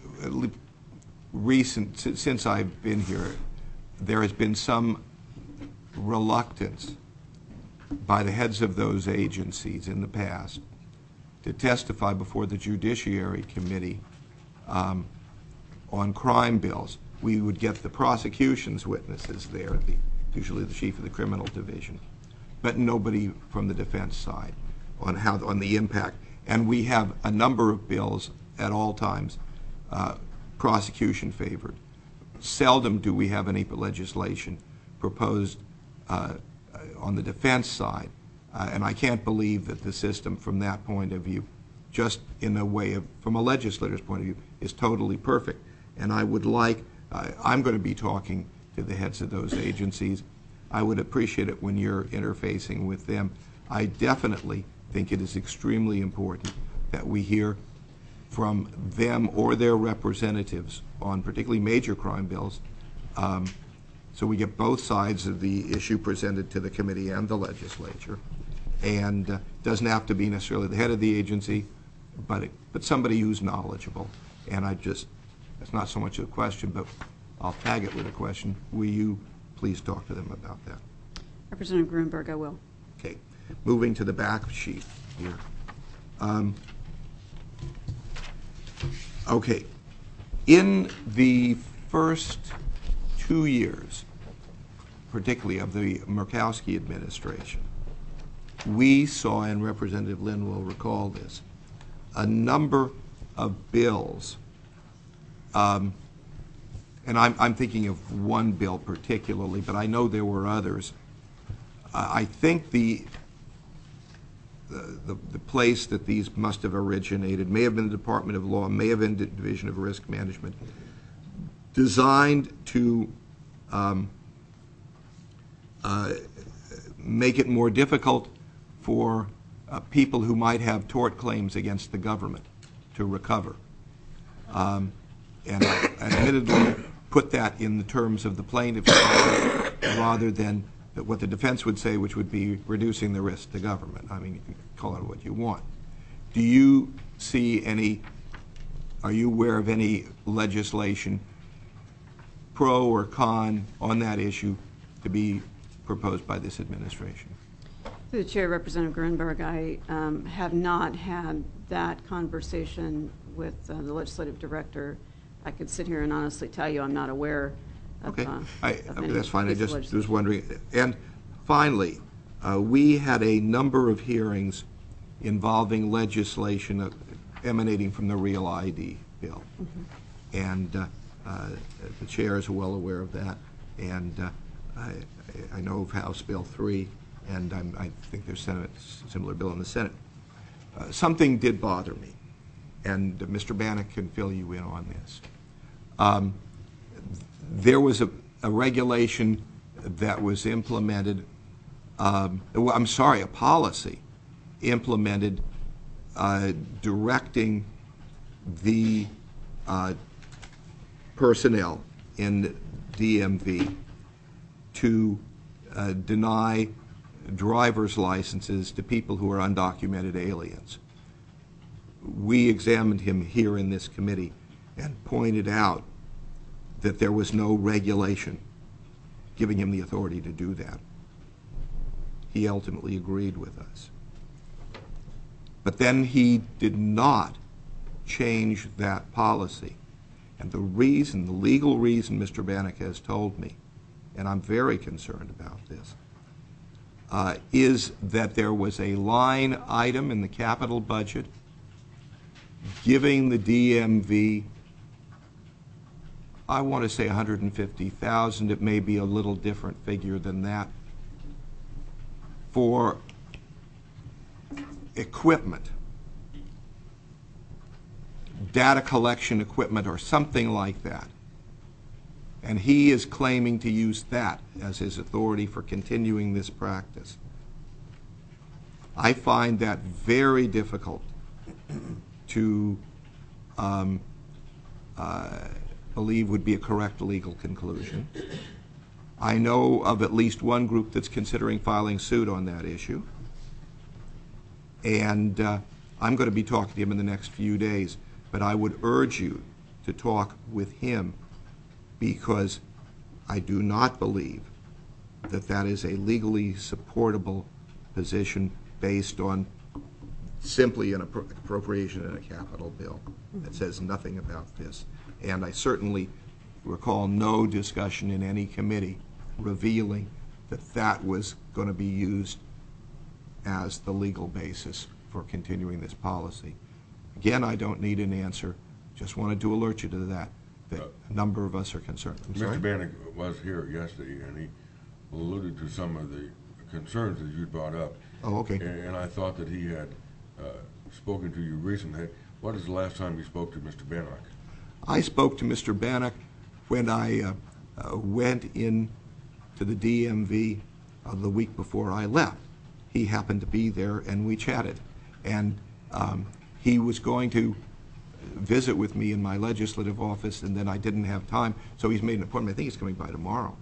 recent, since I've been here, there has been some reluctance by the heads of those agencies in the past to testify before the Judiciary Committee um, on crime bills. We would get the prosecution's witnesses there, the, usually the chief of the criminal division, but nobody from the defense side on how on the impact. And we have a number of bills at all times uh, prosecution favored. Seldom do we have any legislation proposed uh, on the defense side, uh, and I can't believe that the system from that point of view, just in a way of, from a legislator's point of view, is totally perfect. And I would like, uh, I'm going to be talking to the heads of those agencies. I would appreciate it when you're interfacing with them. I definitely think it is extremely important that we hear from them or their representatives on particularly major crime bills, um, so we get both sides of the issue presented to the committee and the legislature. And uh, doesn't have to be necessarily the head of the agency, but it, but somebody who's knowledgeable. And I just, that's not so much a question, but I'll tag it with a question. Will you please talk to them about that? Representative Grunberg, I will. Okay. Moving to the back sheet here. Um, okay. In the first two years, particularly of the Murkowski administration, we saw, and Representative Lynn will recall this, a number of bills, um, and I'm, I'm thinking of one bill particularly, but I know there were others. Uh, I think the, the, the, the place that these must have originated may have been the Department of Law, may have been the Division of Risk Management, designed to um, uh, make it more difficult for uh, people who might have tort claims against the government to recover. Um, and I admittedly put that in the terms of the plaintiff rather than what the defense would say, which would be reducing the risk to government. I mean, you can call it what you want. Do you see any, are you aware of any legislation, pro or con, on that issue to be proposed by this administration? Through the chair, Representative Grunberg, I um, have not had that conversation with uh, the legislative director. I could sit here and honestly tell you I'm not aware of, Okay, uh, I, of okay, any that's fine. I piece of just legislation. was wondering. And finally, uh, we had a number of hearings involving legislation uh, emanating from the Real I D bill. And uh, uh, the chair is well aware of that. And uh, I, I know of House Bill three, and I'm, I think there's Senate, similar bill in the Senate. Uh, something did bother me, and uh, Mister Bannock can fill you in on this. Um, there was a, a regulation that was implemented, um, well, I'm sorry, a policy implemented uh, directing the uh, personnel in D M V to uh, deny driver's licenses to people who are undocumented aliens. We examined him here in this committee and pointed out that there was no regulation giving him the authority to do that. He ultimately agreed with us. But then he did not change that policy. And the reason, the legal reason Mister Bannock has told me, and I'm very concerned about this, uh, is that there was a line item in the capital budget giving the D M V, I want to say one hundred fifty thousand dollars, it may be a little different figure than that, for equipment, data collection equipment or something like that. And he is claiming to use that as his authority for continuing this practice. I find that very difficult to um, uh, believe would be a correct legal conclusion. I know of at least one group that's considering filing suit on that issue. And uh, I'm going to be talking to him in the next few days. But I would urge you to talk with him, because I do not believe that that is a legally supportable position based on simply an appro- appropriation in a capital bill that says nothing about this. And I certainly recall no discussion in any committee revealing that that was going to be used as the legal basis for continuing this policy. Again, I don't need an answer. Just wanted to alert you to that, that a number of us are concerned. I'm sorry? Mister Bannock was here yesterday, and he alluded to some of the concerns that you brought up. Oh, okay. And, and I thought that he had uh, spoken to you recently. What is the last time you spoke to Mister Bannock? I spoke to Mister Bannock when I uh, uh, went in to the D M V uh, the week before I left. He happened to be there, and we chatted. And um, he was going to visit with me in my legislative office, and then I didn't have time, so he's made an appointment. I think he's coming by tomorrow.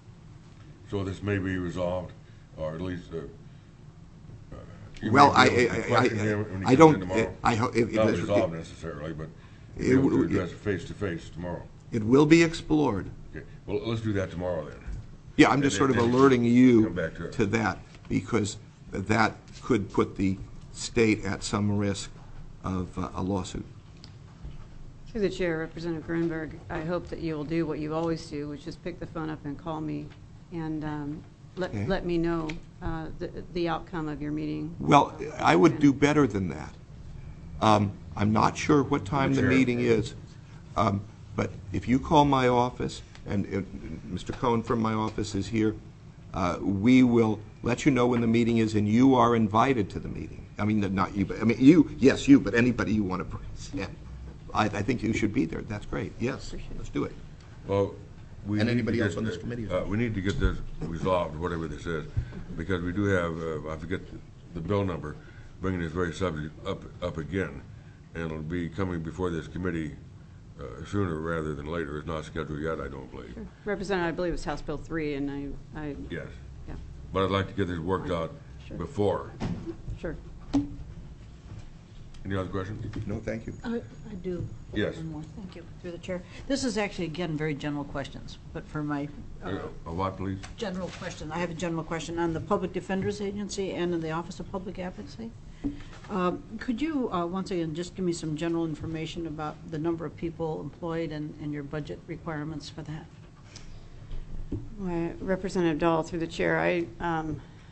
So this may be resolved, or at least uh, uh, you Well, may I, be able to I, I, question him when he I comes don't, in tomorrow. I, ho- if, if Not this- resolved necessarily, but it be able to would- address it face to face tomorrow. it will be explored. Okay. Well, let's do that tomorrow then. Yeah, I'm just And sort of then- then alerting you come back to it. to that, because that could put the state at some risk of uh, a lawsuit. Through the chair, Representative Grunberg, I hope that you will do what you always do, which is pick the phone up and call me and um, let, Okay. let me know uh, the, the outcome of your meeting. Well, I would do better than that. Um, I'm not sure what time the Sure. meeting is, um, but if you call my office, and uh, Mister Cohen from my office is here, uh, we will let you know when the meeting is, and you are invited to the meeting. I mean, not you, but, I mean, you, yes, you, but anybody you want to present. I, I think you should be there. That's great. Yes, let's do it. Well, we And need to anybody get else on this the- committee as uh, well. We need to get this resolved, whatever this is, because we do have, uh, I forget the bill number, bringing this very subject up, up again, and it'll be coming before this committee uh, sooner rather than later. It's not scheduled yet, I don't believe. Representative, I believe it's House Bill three, and I, I, Yes, yeah, but I'd like to get this worked out Sure. before. sure. Any other questions? No, thank you. I I do. Yes. One more, thank you, through the chair. This is actually, again, very general questions, but for my uh, Uh, A what, please? general question, I have a general question on the Public Defender's Agency and in the Office of Public Advocacy. Um, Could you, uh, once again, just give me some general information about the number of people employed and and your budget requirements for that? Well, Representative Dahl, through the chair, I, um,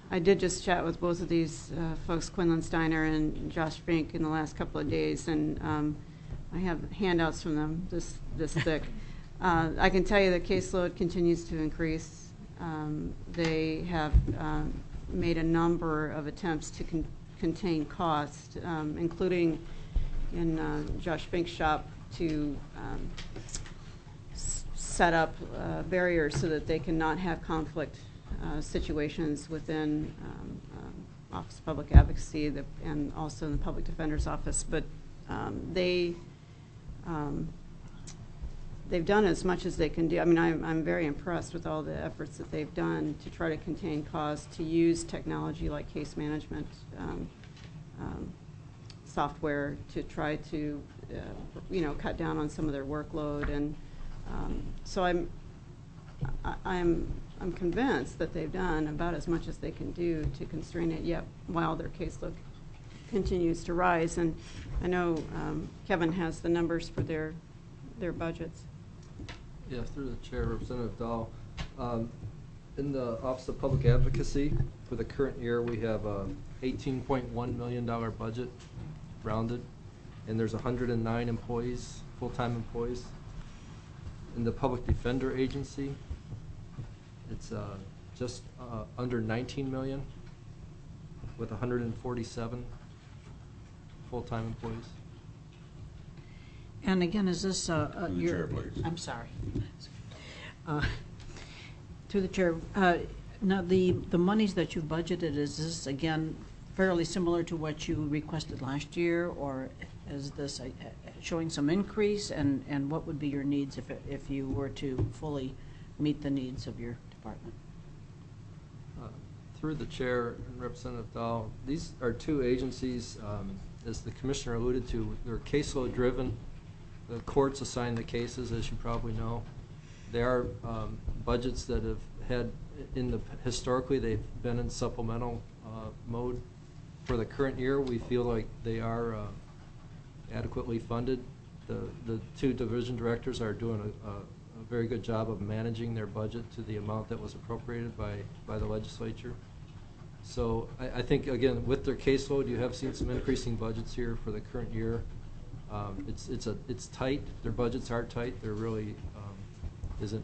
I did just chat with both of these uh, folks, Quinlan Steiner and Josh Fink, in the last couple of days, and um, I have handouts from them this this thick. Uh, I can tell you the caseload continues to increase. Um, they have um, made a number of attempts to con contain cost, um, including in uh, Josh Fink's shop to um, s set up uh, barriers so that they cannot have conflict uh, situations within um, um, Office of Public Advocacy the, and also in the Public Defender's Office. But um, they um, they've done as much as they can do. I mean, I'm, I'm very impressed with all the efforts that they've done to try to contain costs, to use technology like case management um, um, software to try to, uh, you know, cut down on some of their workload. And um, so I'm, I, I'm, I'm convinced that they've done about as much as they can do to constrain it, yet while their caseload continues to rise. And I know um, Kevin has the numbers for their their budgets. Yeah, through the chair, Representative Dahl. Um, in the Office of Public Advocacy, for the current year, we have a eighteen point one million dollar budget, rounded, and there's one hundred nine employees, full-time employees. In the Public Defender Agency, it's uh, just uh, under nineteen million, with one hundred forty-seven full-time employees. And again, is this, uh, uh, Through the your... chair, please. I'm sorry. Uh, Through the chair, uh, now the, the monies that you've budgeted, is this, again, fairly similar to what you requested last year, or is this a, a showing some increase? And, and what would be your needs if, it, if you were to fully meet the needs of your department? Uh, Through the chair and Representative Dahl, these are two agencies, um, as the commissioner alluded to, they're caseload driven. The courts assign the cases, as you probably know. They are um, budgets that have had, in the historically, they've been in supplemental uh, mode. For the current year, we feel like they are uh, adequately funded. The, the two division directors are doing a, a, a very good job of managing their budget to the amount that was appropriated by, by the legislature. So I, I think, again, with their caseload, you have seen some increasing budgets here for the current year. Um, it's it's a it's tight. Their budgets are tight. There really um, isn't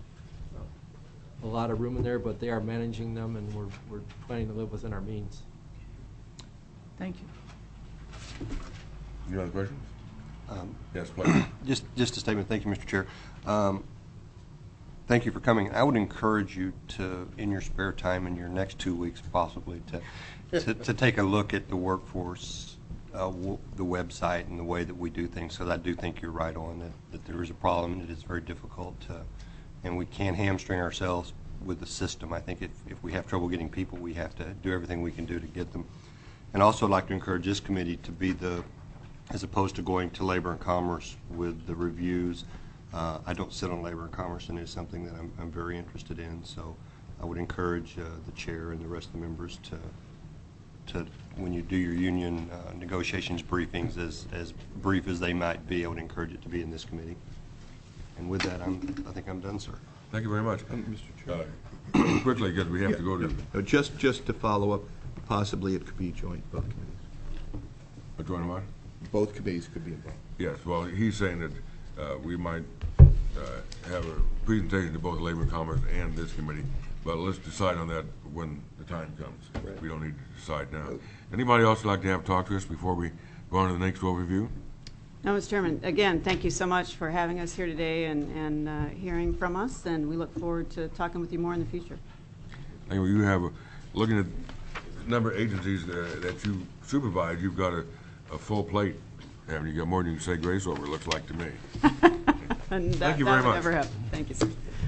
a lot of room in there, but they are managing them, and we're we're planning to live within our means. Thank you. Any other questions? Um, Yes, please. Just, just a statement. Thank you, Mister Chair. Um, Thank you for coming. I would encourage you to, in your spare time, in your next two weeks possibly, to to, to take a look at the workforce, uh, w the website, and the way that we do things. Because I do think you're right on that, that there is a problem. It is very difficult, to, and we can't hamstring ourselves with the system. I think if, if we have trouble getting people, we have to do everything we can do to get them. And also, I'd like to encourage this committee to be the, as opposed to going to Labor and Commerce with the reviews. Uh, I don't sit on Labor and Commerce, and it's something that I'm, I'm very interested in. So I would encourage uh, the chair and the rest of the members to, to when you do your union uh, negotiations briefings, as, as brief as they might be, I would encourage it to be in this committee. And with that, I'm, I think I'm done, sir. Thank you very much. Um, Mister Chair. Uh, Quickly, because we have to go to, No, Just, just to follow up, possibly it could be joint, both committees. uh, join what? Both committees could be involved. Yes, well, he's saying that uh, we might uh, have a presentation to both Labor and Commerce and this committee, but let's decide on that when the time comes. Right. We don't need to decide now. Anybody else like to have talk to us before we go on to the next overview? No, Mister Chairman, again, thank you so much for having us here today and, and uh, hearing from us, and we look forward to talking with you more in the future. Anyway, you have, a, looking at the number of agencies uh, that you supervise, you've got a, a full plate. Haven't you got more than you can say grace over, it looks like to me. And that, Thank you that very would much. never happen. Thank you, sir.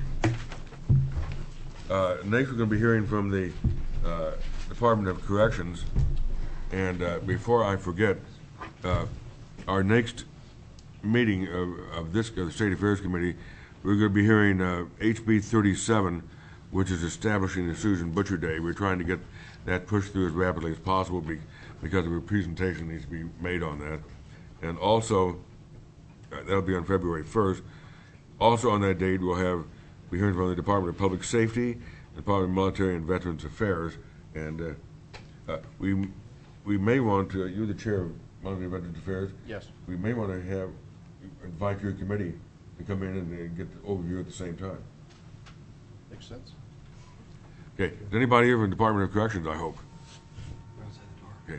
Uh, next, we're going to be hearing from the uh, Department of Corrections. And uh, before I forget, uh, our next meeting of, of this of the State Affairs Committee, we're going to be hearing uh, H B thirty-seven, which is establishing the Susan Butcher Day. We're trying to get that pushed through as rapidly as possible be, because of a presentation needs to be made on that. And also, uh, that'll be on February first. Also on that date, we'll have, be hearing from the Department of Public Safety, the Department of Military and Veterans Affairs, And uh, uh, we we may want to, you're the chair of Monterey Veterans Affairs. Yes. We may want to have, invite your committee to come in and uh, get the overview at the same time. Makes sense. Okay, is anybody here from the Department of Corrections, I hope? Okay.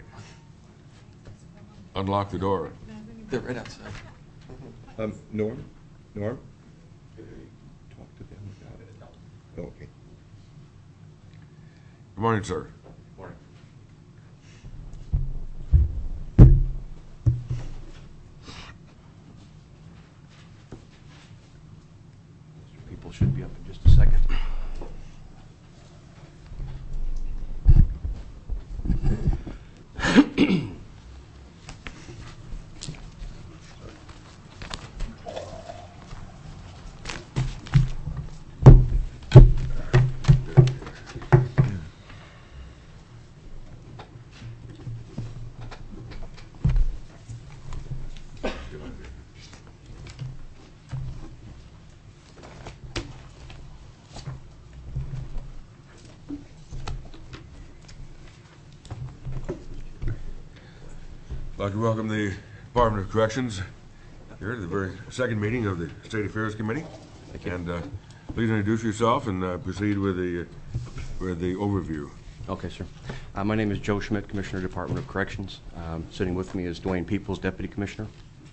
Unlock the door. They're right outside. Um, Norm? Norm? Talk to them about it. Oh, okay. Good morning, sir. Morning. People should be up in just a second. I'd like to welcome the Department of Corrections here to the very second meeting of the State Affairs Committee. Thank you. And uh, please introduce yourself and uh, proceed with the with the overview. Okay, sir. Uh, my name is Joe Schmidt, Commissioner, Department of Corrections. Um, sitting with me is Dwayne Peoples, Deputy Commissioner.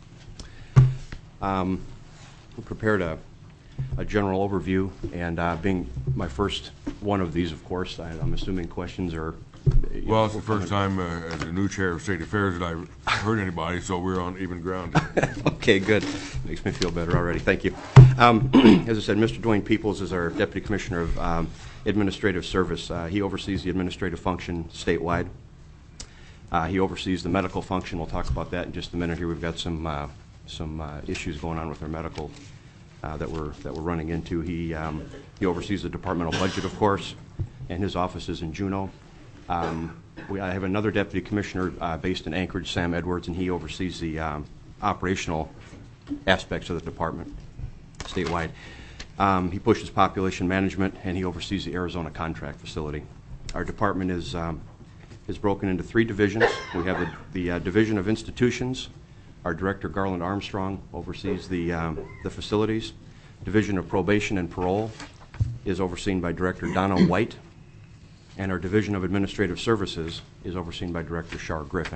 Um, we prepared a, a general overview, and uh, being my first one of these, of course, I, I'm assuming questions are. you Well, know, it's the first time uh, as the new chair of State Affairs that I've heard anybody, so we're on even ground. Okay, good. Makes me feel better already. Thank you. Um, as I said, Mister Dwayne Peoples is our Deputy Commissioner of um, Administrative Service. Uh, he oversees the administrative function statewide. Uh, he oversees the medical function. We'll talk about that in just a minute. Here, we've got some uh, some uh, issues going on with our medical uh, that we're that we're running into. He um, he oversees the departmental budget, of course, and his office is in Juneau. Um, we, I have another deputy commissioner uh, based in Anchorage, Sam Edwards, and he oversees the um, operational aspects of the department statewide. Um, he pushes population management, and he oversees the Arizona contract facility. Our department is um, is broken into three divisions. We have the, the uh, Division of Institutions. Our director, Garland Armstrong, oversees the um, the facilities. Division of Probation and Parole is overseen by Director Donna White. And our Division of Administrative Services is overseen by Director Shar Griffin.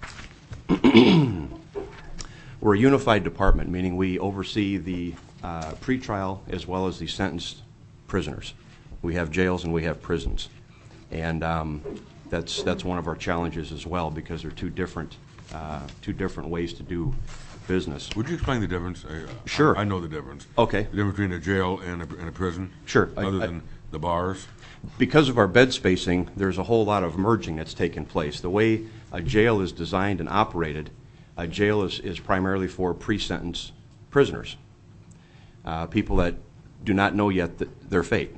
We're a unified department, meaning we oversee the uh, pretrial as well as the sentenced prisoners. We have jails and we have prisons. And um, that's that's one of our challenges as well, because they're two different, uh, two different ways to do business. Would you explain the difference? I, Sure. I, I know the difference. Okay. The difference between a jail and a, and a prison? Sure. I- Other I- than the bars? Because of our bed spacing, there's a whole lot of merging that's taken place. The way a jail is designed and operated, a jail is, is primarily for pre-sentence prisoners, uh, people that do not know yet that their fate.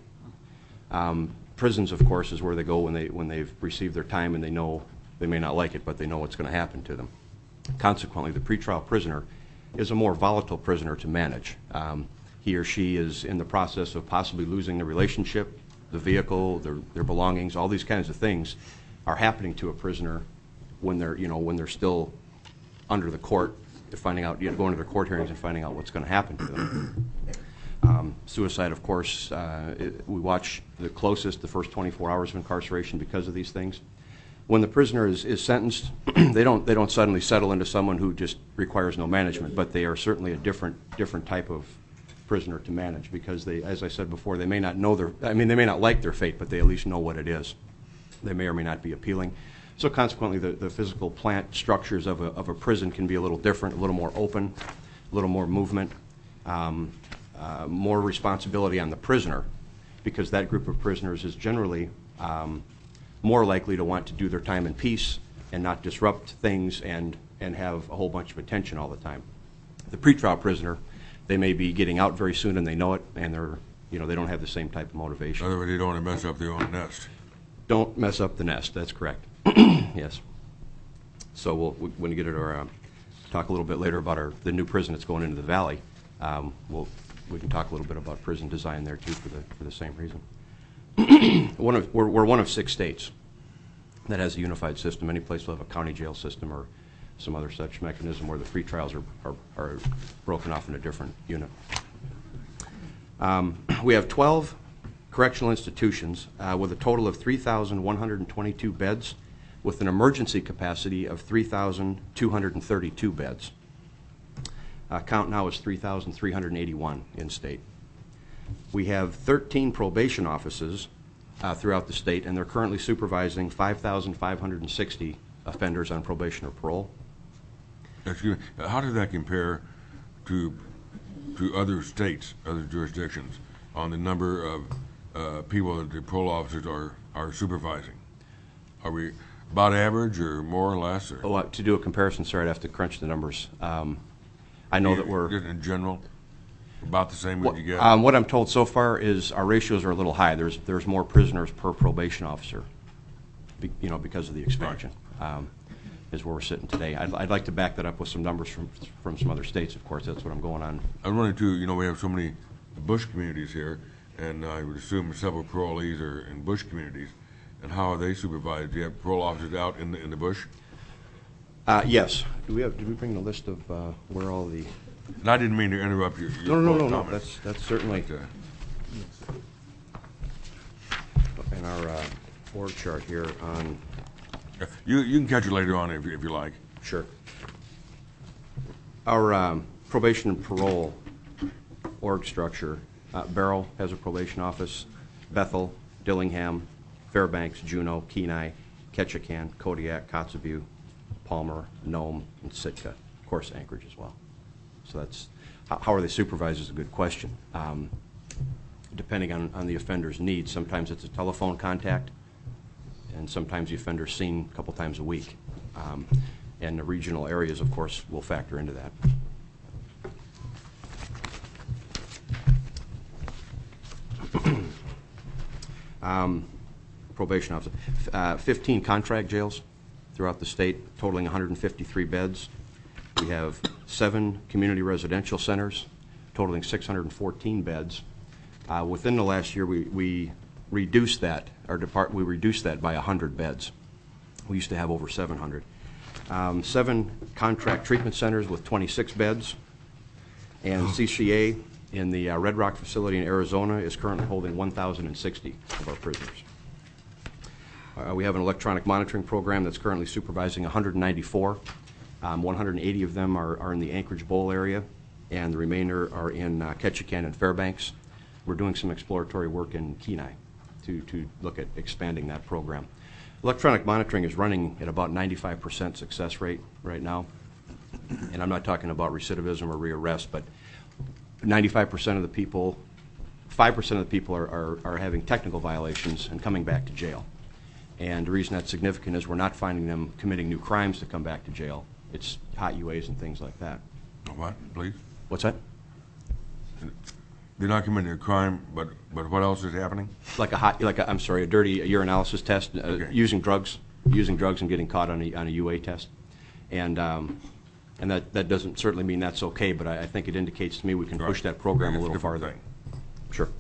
Um, prisons, of course, is where they go when they when they've received their time and they know they may not like it, but they know what's going to happen to them. Consequently, the pretrial prisoner is a more volatile prisoner to manage. Um, he or she is in the process of possibly losing the relationship, the vehicle, their, their belongings, all these kinds of things are happening to a prisoner when they're, you know, when they're still under the court, finding out, you know, going to their court hearings and finding out what's going to happen to them. Um, suicide, of course, uh, it, we watch the closest the first twenty-four hours of incarceration because of these things. When the prisoner is, is sentenced, they don't they don't suddenly settle into someone who just requires no management, but they are certainly a different different type of prisoner to manage, because they, as I said before, they may not know their, I mean, they may not like their fate, but they at least know what it is. They may or may not be appealing. So consequently, the, the physical plant structures of a, of a prison can be a little different, a little more open, a little more movement, um, uh, more responsibility on the prisoner, because that group of prisoners is generally um, more likely to want to do their time in peace and not disrupt things and, and have a whole bunch of attention all the time. The pretrial prisoner, they may be getting out very soon and they know it, and they're, you know, they don't have the same type of motivation. In other words, you don't want to mess up their own nest. Don't mess up the nest. That's correct. Yes. So we'll, we, when we get to our, uh, talk a little bit later about our the new prison that's going into the valley. Um, we'll we can talk a little bit about prison design there too for the for the same reason. one of we're, we're one of six states that has a unified system. Many places will have a county jail system or some other such mechanism where the free trials are, are, are broken off in a different unit. Um, we have twelve correctional institutions uh, with a total of three thousand one hundred twenty-two beds with an emergency capacity of three thousand two hundred thirty-two beds. Uh, count now is three thousand three hundred eighty-one in state. We have thirteen probation offices uh, throughout the state, and they're currently supervising five thousand five hundred sixty offenders on probation or parole. Excuse me, how does that compare to to other states, other jurisdictions, on the number of uh, people that the parole officers are, are supervising? Are we about average or more or less? Or? Oh, uh, to do a comparison, sir, I'd have to crunch the numbers. Um, I know that we're... Just in general, about the same What, what you get? um, what I'm told so far is our ratios are a little high. There's there's more prisoners per probation officer, be, you know, because of the expansion. Um, is where we're sitting today. I'd, I'd like to back that up with some numbers from from some other states. Of course, that's what I'm going on. I was wondering too. You know, we have so many bush communities here, and I would assume several parolees are in bush communities. And how are they supervised? Do you have parole officers out in the in the bush? Uh, yes. Do we have? Did we bring the list of uh, where all the? And I didn't mean to interrupt your. your No, no, no, no. comment. That's that's certainly But, uh, in our uh, org chart here on. you you can catch it later on if you, if you like. Sure. Our um, probation and parole org structure. Uh, Barrow has a probation office. Bethel, Dillingham, Fairbanks, Juneau, Kenai, Ketchikan, Kodiak, Kotzebue, Palmer, Nome, and Sitka. Of course, Anchorage as well. So that's how, how are they supervised is a good question. Um, depending on, on the offender's needs, sometimes it's a telephone contact, and sometimes the offender's seen a couple times a week. Um, and the regional areas, of course, will factor into that. um, probation officer. Uh, fifteen contract jails throughout the state, totaling one hundred fifty-three beds. We have seven community residential centers, totaling six hundred fourteen beds. Uh, within the last year, we, we reduced that, our depart, we reduced that by one hundred beds. We used to have over seven hundred. Um, seven contract treatment centers with twenty-six beds, and C C A in the uh, Red Rock facility in Arizona is currently holding one thousand sixty of our prisoners. Uh, we have an electronic monitoring program that's currently supervising one hundred ninety-four. Um, one hundred eighty of them are, are in the Anchorage Bowl area, and the remainder are in uh, Ketchikan and Fairbanks. We're doing some exploratory work in Kenai to, to look at expanding that program. Electronic monitoring is running at about ninety-five percent success rate right now, and I'm not talking about recidivism or rearrest, but ninety-five percent of the people, five percent of the people are, are, are having technical violations and coming back to jail. And the reason that's significant is we're not finding them committing new crimes to come back to jail. It's hot U As and things like that. What, please? What's that? They're not committing a crime, but but what else is happening? Like a hot, like a, I'm sorry, a dirty urinalysis test, uh, Okay. using drugs, using drugs and getting caught on a on a U A test, and um, and that that doesn't certainly mean that's okay, but I, I think it indicates to me we can push Right. that program a It's little different farther. thing. Sure.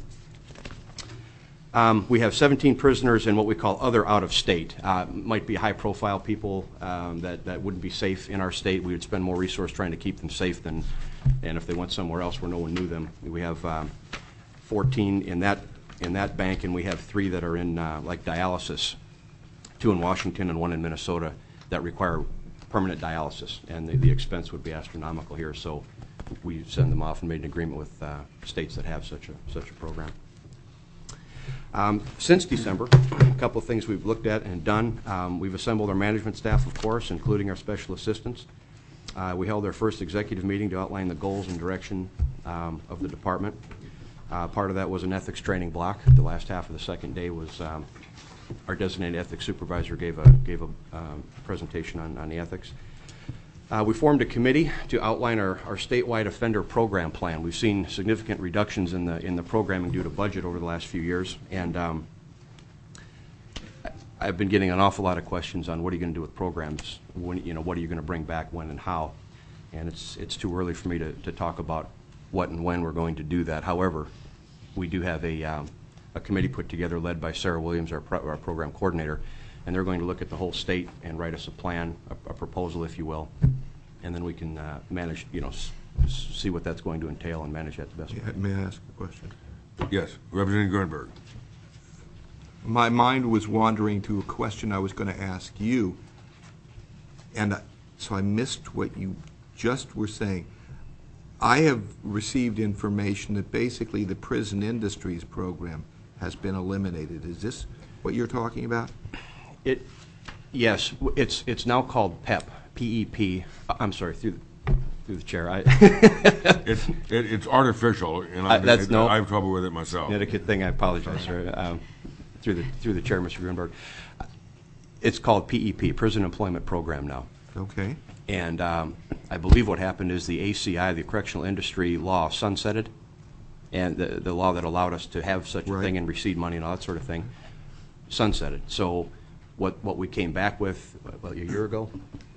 Um, we have seventeen prisoners in what we call other out-of-state. Uh, might be high-profile people um, that, that wouldn't be safe in our state. We would spend more resource trying to keep them safe than, and if they went somewhere else where no one knew them. We have um, fourteen in that in that bank, and we have three that are in uh, like dialysis, two in Washington and one in Minnesota that require permanent dialysis, and the, the expense would be astronomical here. So we send them off and made an agreement with uh, states that have such a such a program. Um, since December, a couple of things we've looked at and done. Um, we've assembled our management staff, of course, including our special assistants. Uh, we held our first executive meeting to outline the goals and direction um, of the department. Uh, part of that was an ethics training block. The last half of the second day was um, our designated ethics supervisor gave a gave a um, presentation on, on the ethics. Uh, we formed a committee to outline our, our statewide offender program plan. We've seen significant reductions in the in the programming due to budget over the last few years, and um, I've been getting an awful lot of questions on what are you going to do with programs. When, you know, what are you going to bring back, when, and how? And it's it's too early for me to, to talk about what and when we're going to do that. However, we do have a um, a committee put together led by Sarah Williams, our pro our program coordinator, and they're going to look at the whole state and write us a plan, a, a proposal, if you will, and then we can uh, manage, you know, s- s- see what that's going to entail and manage that the best way. Yeah, may I ask a question? Yes, Representative Grunberg. My mind was wandering to a question I was going to ask you, and I- so I missed what you just were saying. I have received information that basically the prison industries program has been eliminated. Is this what you're talking about? It, yes, w- it's it's now called P E P, P E P. Uh, I'm sorry, through the, through the chair. I It's, it, it's artificial, and Uh, I, that's no- I have trouble with it myself. Connecticut thing. I apologize, sir. Um, through the through the chair, Mister Grunberg. It's called P E P, Prison Employment Program now. Okay. And um, I believe what happened is the A C I, the Correctional Industry Law, sunsetted, and the, the law that allowed us to have such a Right. thing and receive money and all that sort of thing, sunsetted. So what, what we came back with, what, a year ago?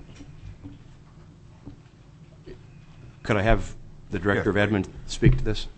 Could I have the Director of Yeah. Admin speak to this?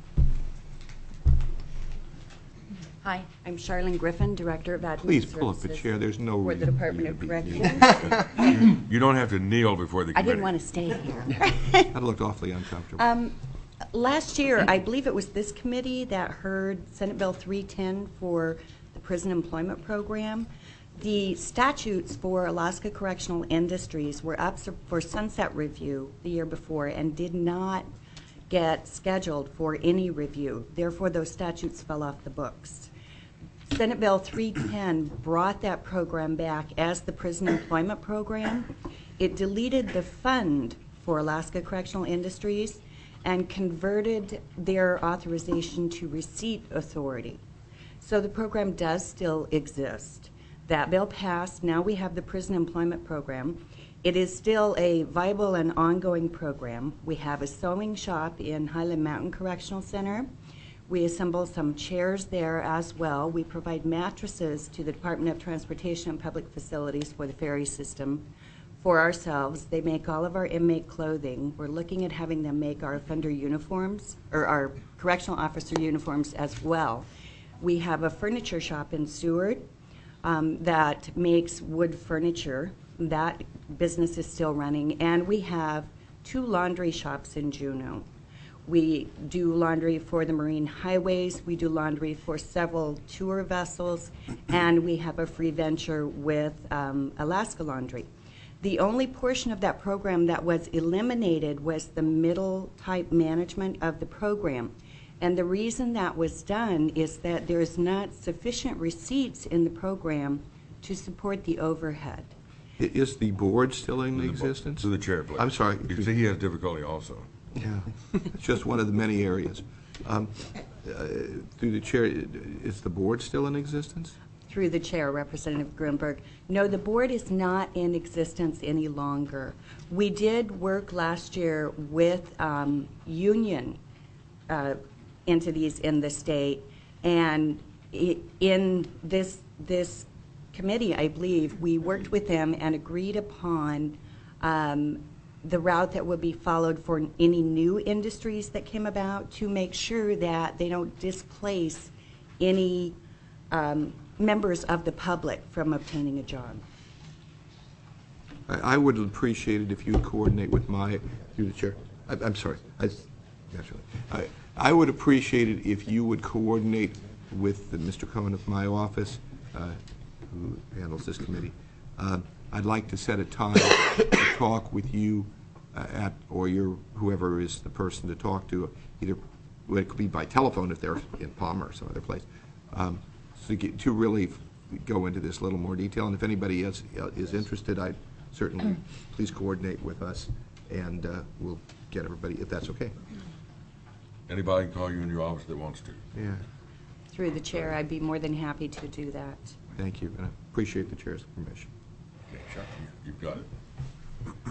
Hi, I'm Charlene Griffin, Director of Admin Please pull up the Services chair. There's no for the reason for Department you of to be Corrections. You don't have to kneel before the I committee. didn't want to stay here. That looked awfully uncomfortable. Um, Last year, I believe it was this committee that heard Senate Bill three ten for the Prison Employment Program. The statutes for Alaska Correctional Industries were up for sunset review the year before and did not get scheduled for any review. Therefore, those statutes fell off the books. Senate Bill three ten brought that program back as the Prison Employment Program. It deleted the fund for Alaska Correctional Industries and converted their authorization to receipt authority. So the program does still exist. That bill passed. Now we have the Prison Employment Program. It is still a viable and ongoing program. We have a sewing shop in Highland Mountain Correctional Center. We assemble some chairs there as well. We provide mattresses to the Department of Transportation and Public Facilities for the ferry system for ourselves. They make all of our inmate clothing. We're looking at having them make our offender uniforms, or our correctional officer uniforms as well. We have a furniture shop in Seward um, that makes wood furniture. That business is still running. And we have two laundry shops in Juneau. We do laundry for the Marine Highways. We do laundry for several tour vessels. And we have a free venture with um, Alaska Laundry. The only portion of that program that was eliminated was the middle type management of the program. And the reason that was done is that there is not sufficient receipts in the program to support the overhead. I- Is the board still in To the- existence? To the chair, please. I'm sorry. You see, he has difficulty also. Yeah, it's just one of the many areas. Um, uh, Through the chair, is the board still in existence? Through the chair, Representative Grunberg. No, the board is not in existence any longer. We did work last year with um, union uh, entities in the state, and i- in this this committee, I believe, we worked with them and agreed upon um, the route that would be followed for any new industries that came about to make sure that they don't displace any um, members of the public from obtaining a job. I I would appreciate it if you would coordinate with my, through the chair, I- I'm sorry, I, naturally. I I would appreciate it if you would coordinate with the Mister Cohen of my office, uh, who handles this committee. Uh, I'd like to set a time to talk with you uh, at, or your, whoever is the person to talk to, either, well, it could be by telephone if they're in Palmer or some other place, um, to get, to really go into this a little more detail. And if anybody is, is interested, I'd certainly, please coordinate with us, and uh, we'll get everybody, if that's okay. Anybody can call you in your office that wants to. Yeah, Through the chair, I'd be more than happy to do that. thank you, and I appreciate the chair's permission. Okay, sure. You- You've got it.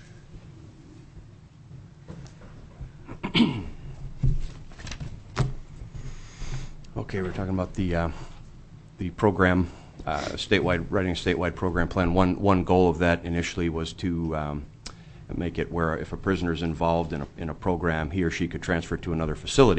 Okay, we're talking about the uh, the program, uh, statewide, writing a statewide program plan. One one goal of that initially was to um, make it where if a prisoner is involved in a, in a program, he or she could transfer to another facility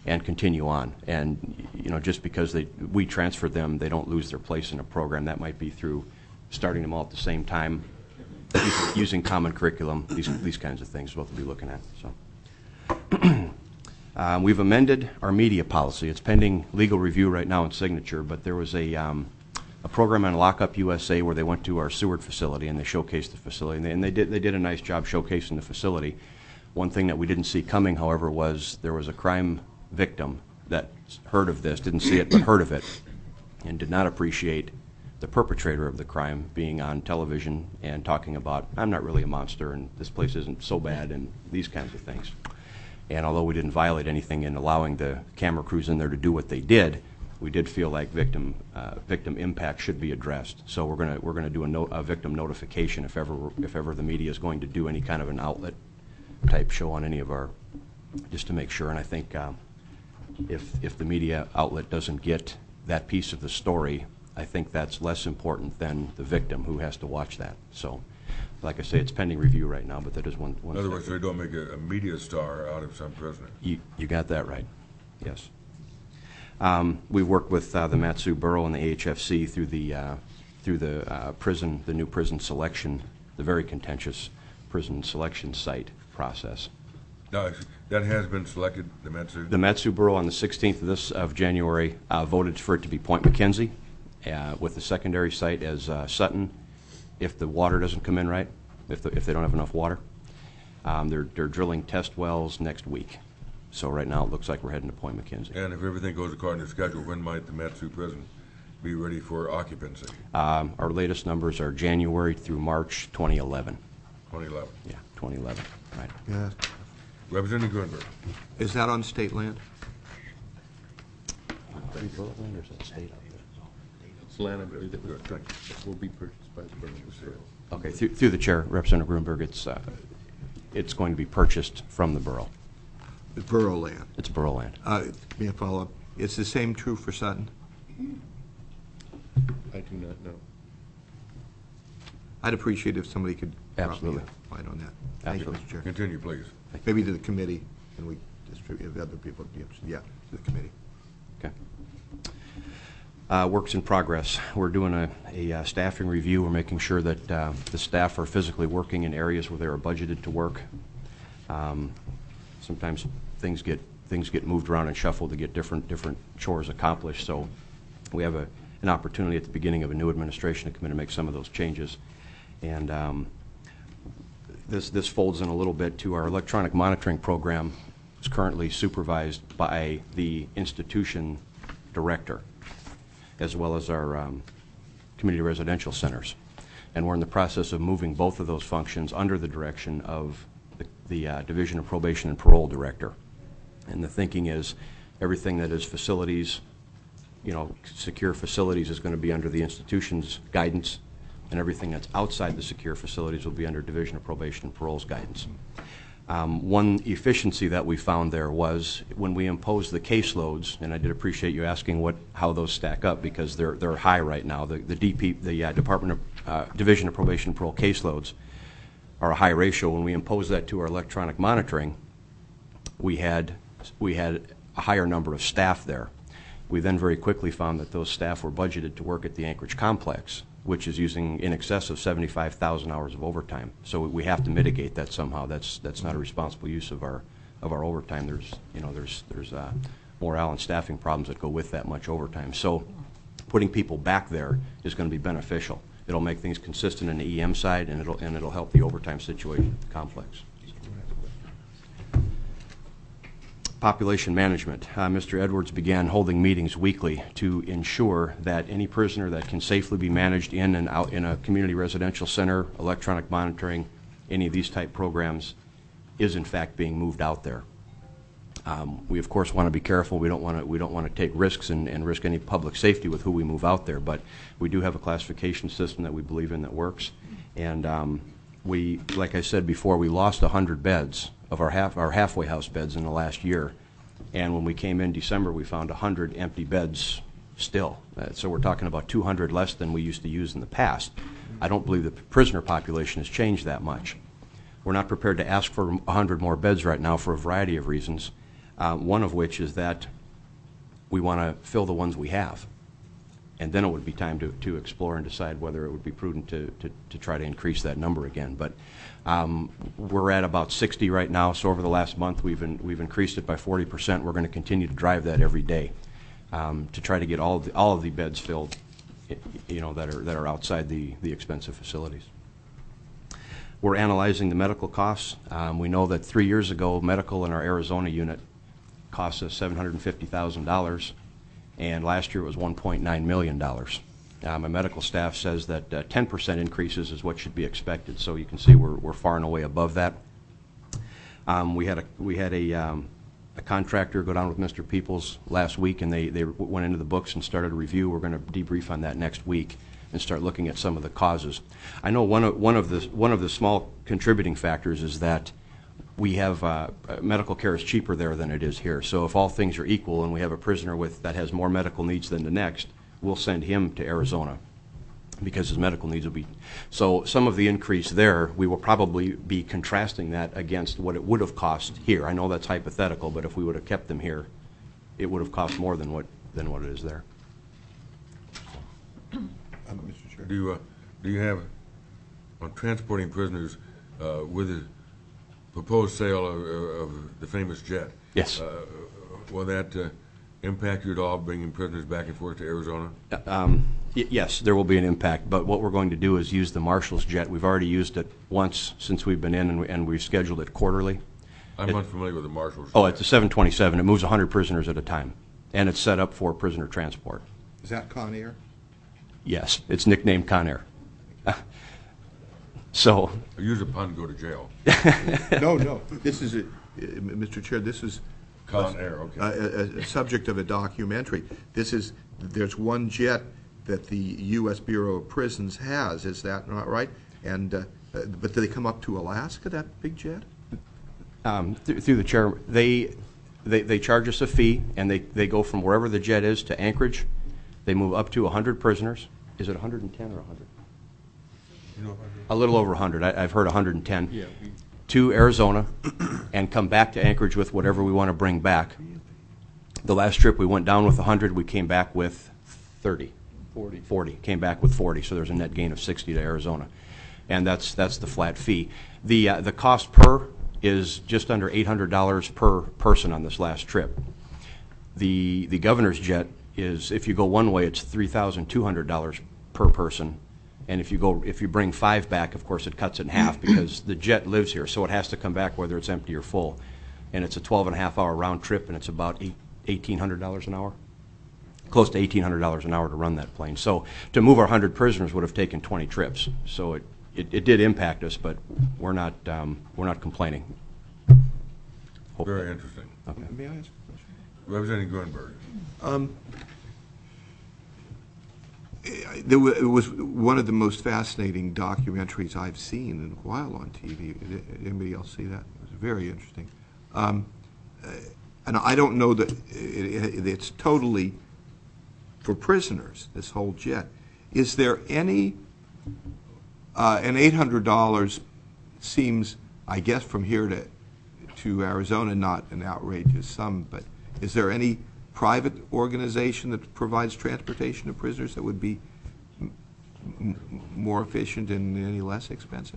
and continue on. And, you know, just because they, we transferred them, they don't lose their place in a program. That might be through starting them all at the same time, using, using common curriculum, these, these kinds of things we'll have to be looking at. So, um, we've amended our media policy. It's pending legal review right now and signature, but there was a, um, a program on Lockup U S A where they went to our Seward facility and they showcased the facility, and they, and they did they did a nice job showcasing the facility. One thing that we didn't see coming, however, was there was a crime victim that heard of this, didn't see it, but heard of it, and did not appreciate the perpetrator of the crime being on television and talking about, I'm not really a monster and this place isn't so bad and these kinds of things. And although we didn't violate anything in allowing the camera crews in there to do what they did, we did feel like victim uh, victim impact should be addressed. So we're gonna we're gonna do a, no, a victim notification if ever if ever the media is going to do any kind of an outlet type show on any of our, just to make sure. And I think um, if if the media outlet doesn't get that piece of the story, I think that's less important than the victim who has to watch that. So, like I say, it's pending review right now, but that is one. one In other step. words, they don't make a, a media star out of some prisoner. You you got that right. Yes. Um, we worked with uh, the Mat-Su Borough and the A H F C through the uh, through the uh, prison, the new prison selection, the very contentious prison selection site process. Now, that has been selected, the Mat-Su? The Mat-Su Borough on the sixteenth of this of January uh, voted for it to be Point McKenzie, uh, with the secondary site as uh, Sutton, if the water doesn't come in right, if the, if they don't have enough water. Um, they're they're drilling test wells next week. So right now it looks like we're heading to Point McKenzie. And if everything goes according to schedule, when might the Mat-Su prison be ready for occupancy? Um, our latest numbers are January through March twenty eleven. twenty eleven. Yeah, twenty eleven, right. Yeah. Representative Grunberg. Is that on state land? It's land that will be purchased by the borough. Okay, through, through the chair, Representative Grunberg, it's, uh, it's going to be purchased from the borough. The borough land. It's borough land. Uh, May I follow up? Is the same true for Sutton? I do not know. I'd appreciate if somebody could drop me Absolutely. a line on that. Thank you, Absolutely. Mister Chair. Continue, please. Maybe to the committee, and we distribute, if other people would be interested. Yeah, to the committee. Okay. Uh, works in progress. We're doing a, a uh, staffing review. We're making sure that uh, the staff are physically working in areas where they are budgeted to work. Um, sometimes things get things get moved around and shuffled to get different different chores accomplished. So we have a, an opportunity at the beginning of a new administration to come in and make some of those changes. And um, this this folds in a little bit to our electronic monitoring program. It's currently supervised by the institution director, as well as our um, community residential centers. And we're in the process of moving both of those functions under the direction of the, the uh, Division of Probation and Parole Director. And the thinking is everything that is facilities, you know, secure facilities is going to be under the institution's guidance, and everything that's outside the secure facilities will be under Division of Probation and Parole's guidance. Um, one efficiency that we found there was when we imposed the caseloads, and I did appreciate you asking what how those stack up, because they're they're high right now. The the D P the uh, Department of uh, Division of Probation and Parole caseloads are a high ratio. When we imposed that to our electronic monitoring, we had we had a higher number of staff there. We then very quickly found that those staff were budgeted to work at the Anchorage complex, which is using in excess of seventy-five thousand hours of overtime. So we have to mitigate that somehow. That's that's not a responsible use of our of our overtime. There's you know there's there's uh, morale and staffing problems that go with that much overtime. So putting people back there is going to be beneficial. It'll make things consistent in the E M side, and it'll and it'll help the overtime situation at the complex. Population management. Uh, Mister Edwards began holding meetings weekly to ensure that any prisoner that can safely be managed in and out in a community residential center, electronic monitoring, any of these type programs, is in fact being moved out there. Um, we of course want to be careful. We don't want to we don't want to take risks and, and risk any public safety with who we move out there. But we do have a classification system that we believe in that works, and um, we, like I said before, we lost one hundred beds of our half our halfway house beds in the last year, and when we came in December, we found one hundred empty beds still. Uh, so we're talking about two hundred less than we used to use in the past. I don't believe the prisoner population has changed that much. We're not prepared to ask for one hundred more beds right now for a variety of reasons. uh, one of which is that we want to fill the ones we have. And then it would be time to, to explore and decide whether it would be prudent to, to, to try to increase that number again. But um, we're at about sixty right now, so over the last month we've, in, we've increased it by forty percent. We're going to continue to drive that every day um, to try to get all of the, all of the beds filled, you know, that are, that are outside the, the expensive facilities. We're analyzing the medical costs. Um, we know that three years ago, medical in our Arizona unit cost us seven hundred fifty thousand dollars. And last year it was one point nine million dollars. Uh, my medical staff says that uh, ten percent increases is what should be expected, so you can see we're, we're far and away above that. Um, we had a, we had a, um, a contractor go down with Mister Peoples last week, and they, they went into the books and started a review. We're going to debrief on that next week and start looking at some of the causes. I know one of, one of, the, one of the small contributing factors is that we have uh, medical care is cheaper there than it is here. So if all things are equal and we have a prisoner with that has more medical needs than the next, we'll send him to Arizona because his medical needs will be. So some of the increase there, we will probably be contrasting that against what it would have cost here. I know that's hypothetical, but if we would have kept them here, it would have cost more than what than what it is there. Um, Mister Chair. Do you, uh, do you have, on transporting prisoners uh, with the proposed sale of, of the famous jet? Yes. Uh, will that uh, impact you at all, bringing prisoners back and forth to Arizona? Uh, um, y yes, there will be an impact, but what we're going to do is use the Marshals jet. We've already used it once since we've been in, and, we, and we've scheduled it quarterly. I'm it, unfamiliar with the Marshals Oh, jet. it's a seven twenty-seven. It moves one hundred prisoners at a time, and it's set up for prisoner transport. Is that Con Air? Yes, it's nicknamed Con Air. So, Use a pun, go to jail. No, no. This is, a, uh, Mister Chair, this is Con Air, okay. a, a, a subject of a documentary. This is, there's one jet that the U S Bureau of Prisons has, is that not right? And, uh, uh, but do they come up to Alaska, that big jet? um, th through the chair, they, they they charge us a fee, and they, they go from wherever the jet is to Anchorage. They move up to one hundred prisoners. Is it one hundred ten or one hundred? You know, A little over one hundred. I, I've heard one hundred ten. Yeah, we- To Arizona and come back to Anchorage with whatever we want to bring back. The last trip we went down with one hundred, we came back with thirty. forty. forty, came back with forty, so there's a net gain of sixty to Arizona. And that's that's the flat fee. The uh, the cost per is just under eight hundred dollars per person on this last trip. The the governor's jet is, if you go one way, it's three thousand two hundred dollars per person. And if you go, if you bring five back, of course, it cuts it in half because the jet lives here, so it has to come back whether it's empty or full. And it's a twelve and a half hour round trip, and it's about eighteen hundred dollars an hour, close to eighteen hundred dollars an hour to run that plane. So to move our one hundred prisoners would have taken twenty trips. So it, it, it did impact us, but we're not um, we're not complaining. Hope Very that- interesting. Okay. May I ask a question? Representative Grunberg. Um, There wa- it was one of the most fascinating documentaries I've seen in a while on T V. Did anybody else see that? It was very interesting. Um, uh, and I don't know that it, it, it's totally for prisoners, this whole jet. Is there any, uh, and eight hundred dollars seems, I guess, from here to, to Arizona, not an outrageous sum, but is there any private organization that provides transportation to prisoners that would be m m more efficient and any less expensive?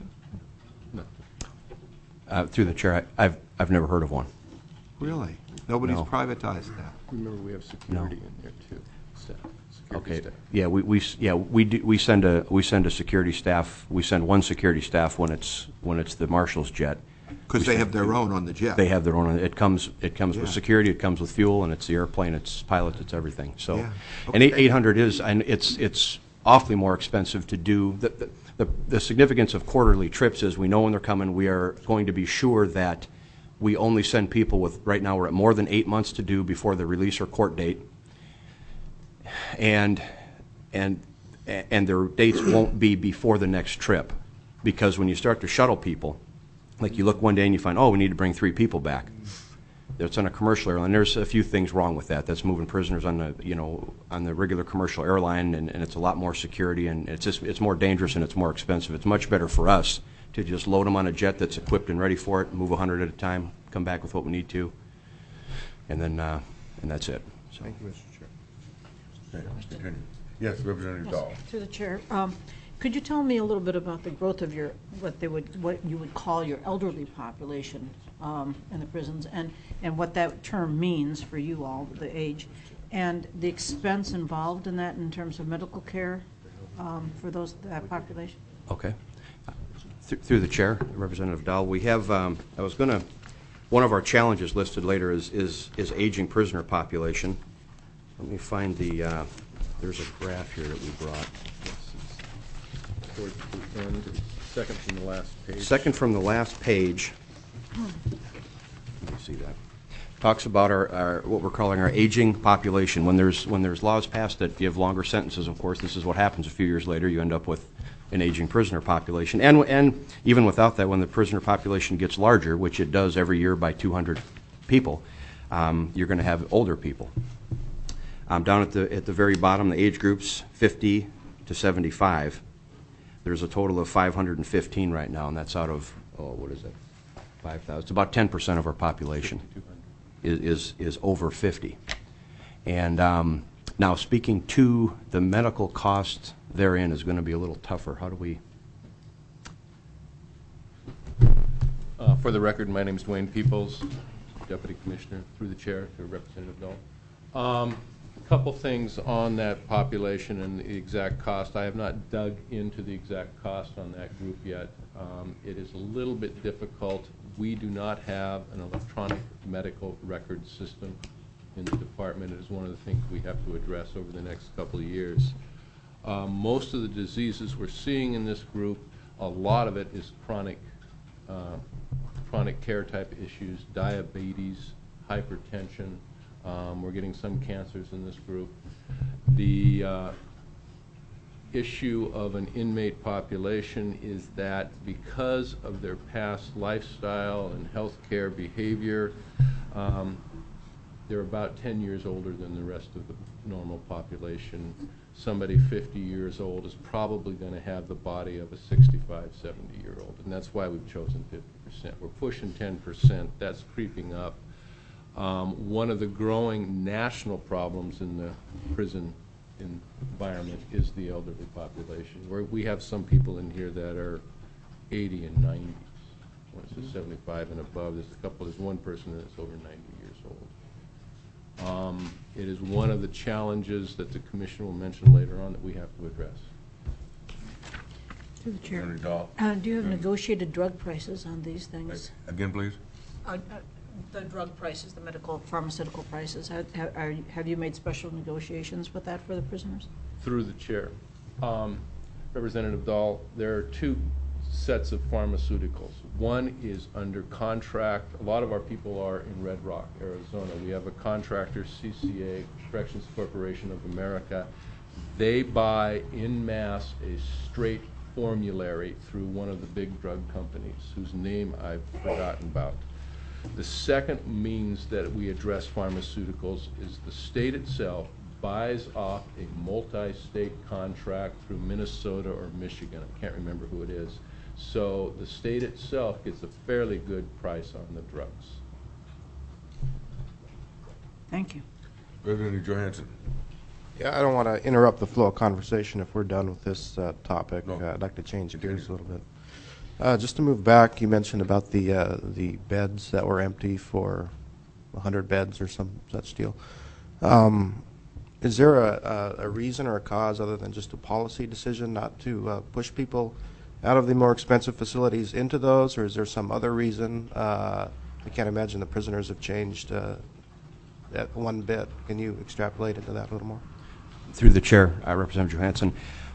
Uh, through the chair, I, I've I've never heard of one. Really? Nobody's No. privatized that? Remember, we have security in there too, staff, security Okay. staff. Yeah, we, we s- yeah we do, we send a we send a security staff. We send one security staff when it's when it's the Marshals jet. Because they have their own on the jet. They have their own. It comes it comes with Yeah. security. It comes with fuel, and it's the airplane. It's pilots. It's everything. So, Yeah. and Okay. eight hundred is, and it's it's awfully more expensive to do. The, the the the significance of quarterly trips is we know when they're coming. We are going to be sure that we only send people with. Right now, we're at more than eight months to do before the release or court date, and and and their dates won't be before the next trip, because when you start to shuttle people. Like you look one day and you find, oh, we need to bring three people back. It's on a commercial airline. There's a few things wrong with that. That's moving prisoners on the, you know, on the regular commercial airline, and, and it's a lot more security, and it's just it's more dangerous and it's more expensive. It's much better for us to just load them on a jet that's equipped and ready for it, move a hundred at a time, come back with what we need to. and then, uh, and that's it. So. Thank you, Mister Chair. Okay, continue. Yes, Representative Dahl. Through the chair, um, could you tell me a little bit about the growth of your, what they would, what you would call your elderly population um, in the prisons, and, and what that term means for you all, the age, and the expense involved in that in terms of medical care um, for those, that population? Okay. Th- Through the chair, Representative Dahl, we have, um, I was going to, one of our challenges listed later is, is, is aging prisoner population. Let me find the, uh, there's a graph here that we brought. Towards the end, second from the last page. Second from the last page, let me see that, talks about our, our, what we're calling our aging population. When there's, when there's laws passed that give longer sentences, of course, this is what happens a few years later. You end up with an aging prisoner population. And, and even without that, when the prisoner population gets larger, which it does every year by two hundred people, um, you're going to have older people. Um, down at the, at the very bottom, the age groups, fifty to seventy-five. There's a total of five hundred fifteen right now, and that's out of, oh, what is it, five thousand? It's about ten percent of our population is, is, is over fifty. And um, now, speaking to the medical cost therein is going to be a little tougher. How do we? Uh, For the record, my name is Dwayne Peoples, Deputy Commissioner, through the chair to Representative Dahl. Um, A couple things on that population and the exact cost. I have not dug into the exact cost on that group yet. Um, It is a little bit difficult. We do not have an electronic medical record system in the department. It is one of the things we have to address over the next couple of years. Um, most of the diseases we're seeing in this group, a lot of it is chronic, uh, chronic care type issues, diabetes, hypertension. Um, we're getting some cancers in this group. The uh, issue of an inmate population is that because of their past lifestyle and healthcare behavior, um, they're about ten years older than the rest of the normal population. Somebody fifty years old is probably going to have the body of a sixty-five, seventy year old, and that's why we've chosen fifty percent. We're pushing ten percent. That's creeping up. Um, one of the growing national problems in the prison environment is the elderly population, where we have some people in here that are eighty and nineties. One says seventy-five and above. There's a couple. There's one person that's over ninety years old. Um, it is one of the challenges that the commission will mention later on that we have to address. Through the chair. Representative Dahl. Uh, do you have negotiated drug prices on these things? Again, please. Uh, uh, The drug prices, the medical, pharmaceutical prices, have, have, are, you- have you made special negotiations with that for the prisoners? Through the chair. Um, Representative Dahl, there are two sets of pharmaceuticals. One is under contract. A lot of our people are in Red Rock, Arizona. We have a contractor, C C A, Corrections Corporation of America. They buy en masse a straight formulary through one of the big drug companies, whose name I've forgotten about. The second means that we address pharmaceuticals is the state itself buys off a multi-state contract through Minnesota or Michigan. I can't remember who it is. So the state itself gets a fairly good price on the drugs. Thank you. Representative Johansson. Yeah, I don't want to interrupt the flow of conversation if we're done with this uh, topic. No. Uh, I'd like to change gears a little bit. Uh, just to move back, you mentioned about the uh, the beds that were empty for one hundred beds or some such deal. Um, is there a, a, a reason or a cause other than just a policy decision not to uh, push people out of the more expensive facilities into those, or is there some other reason? Uh, I can't imagine the prisoners have changed uh, that one bit. Can you extrapolate into that a little more? Through the chair, uh, Representative Johansson.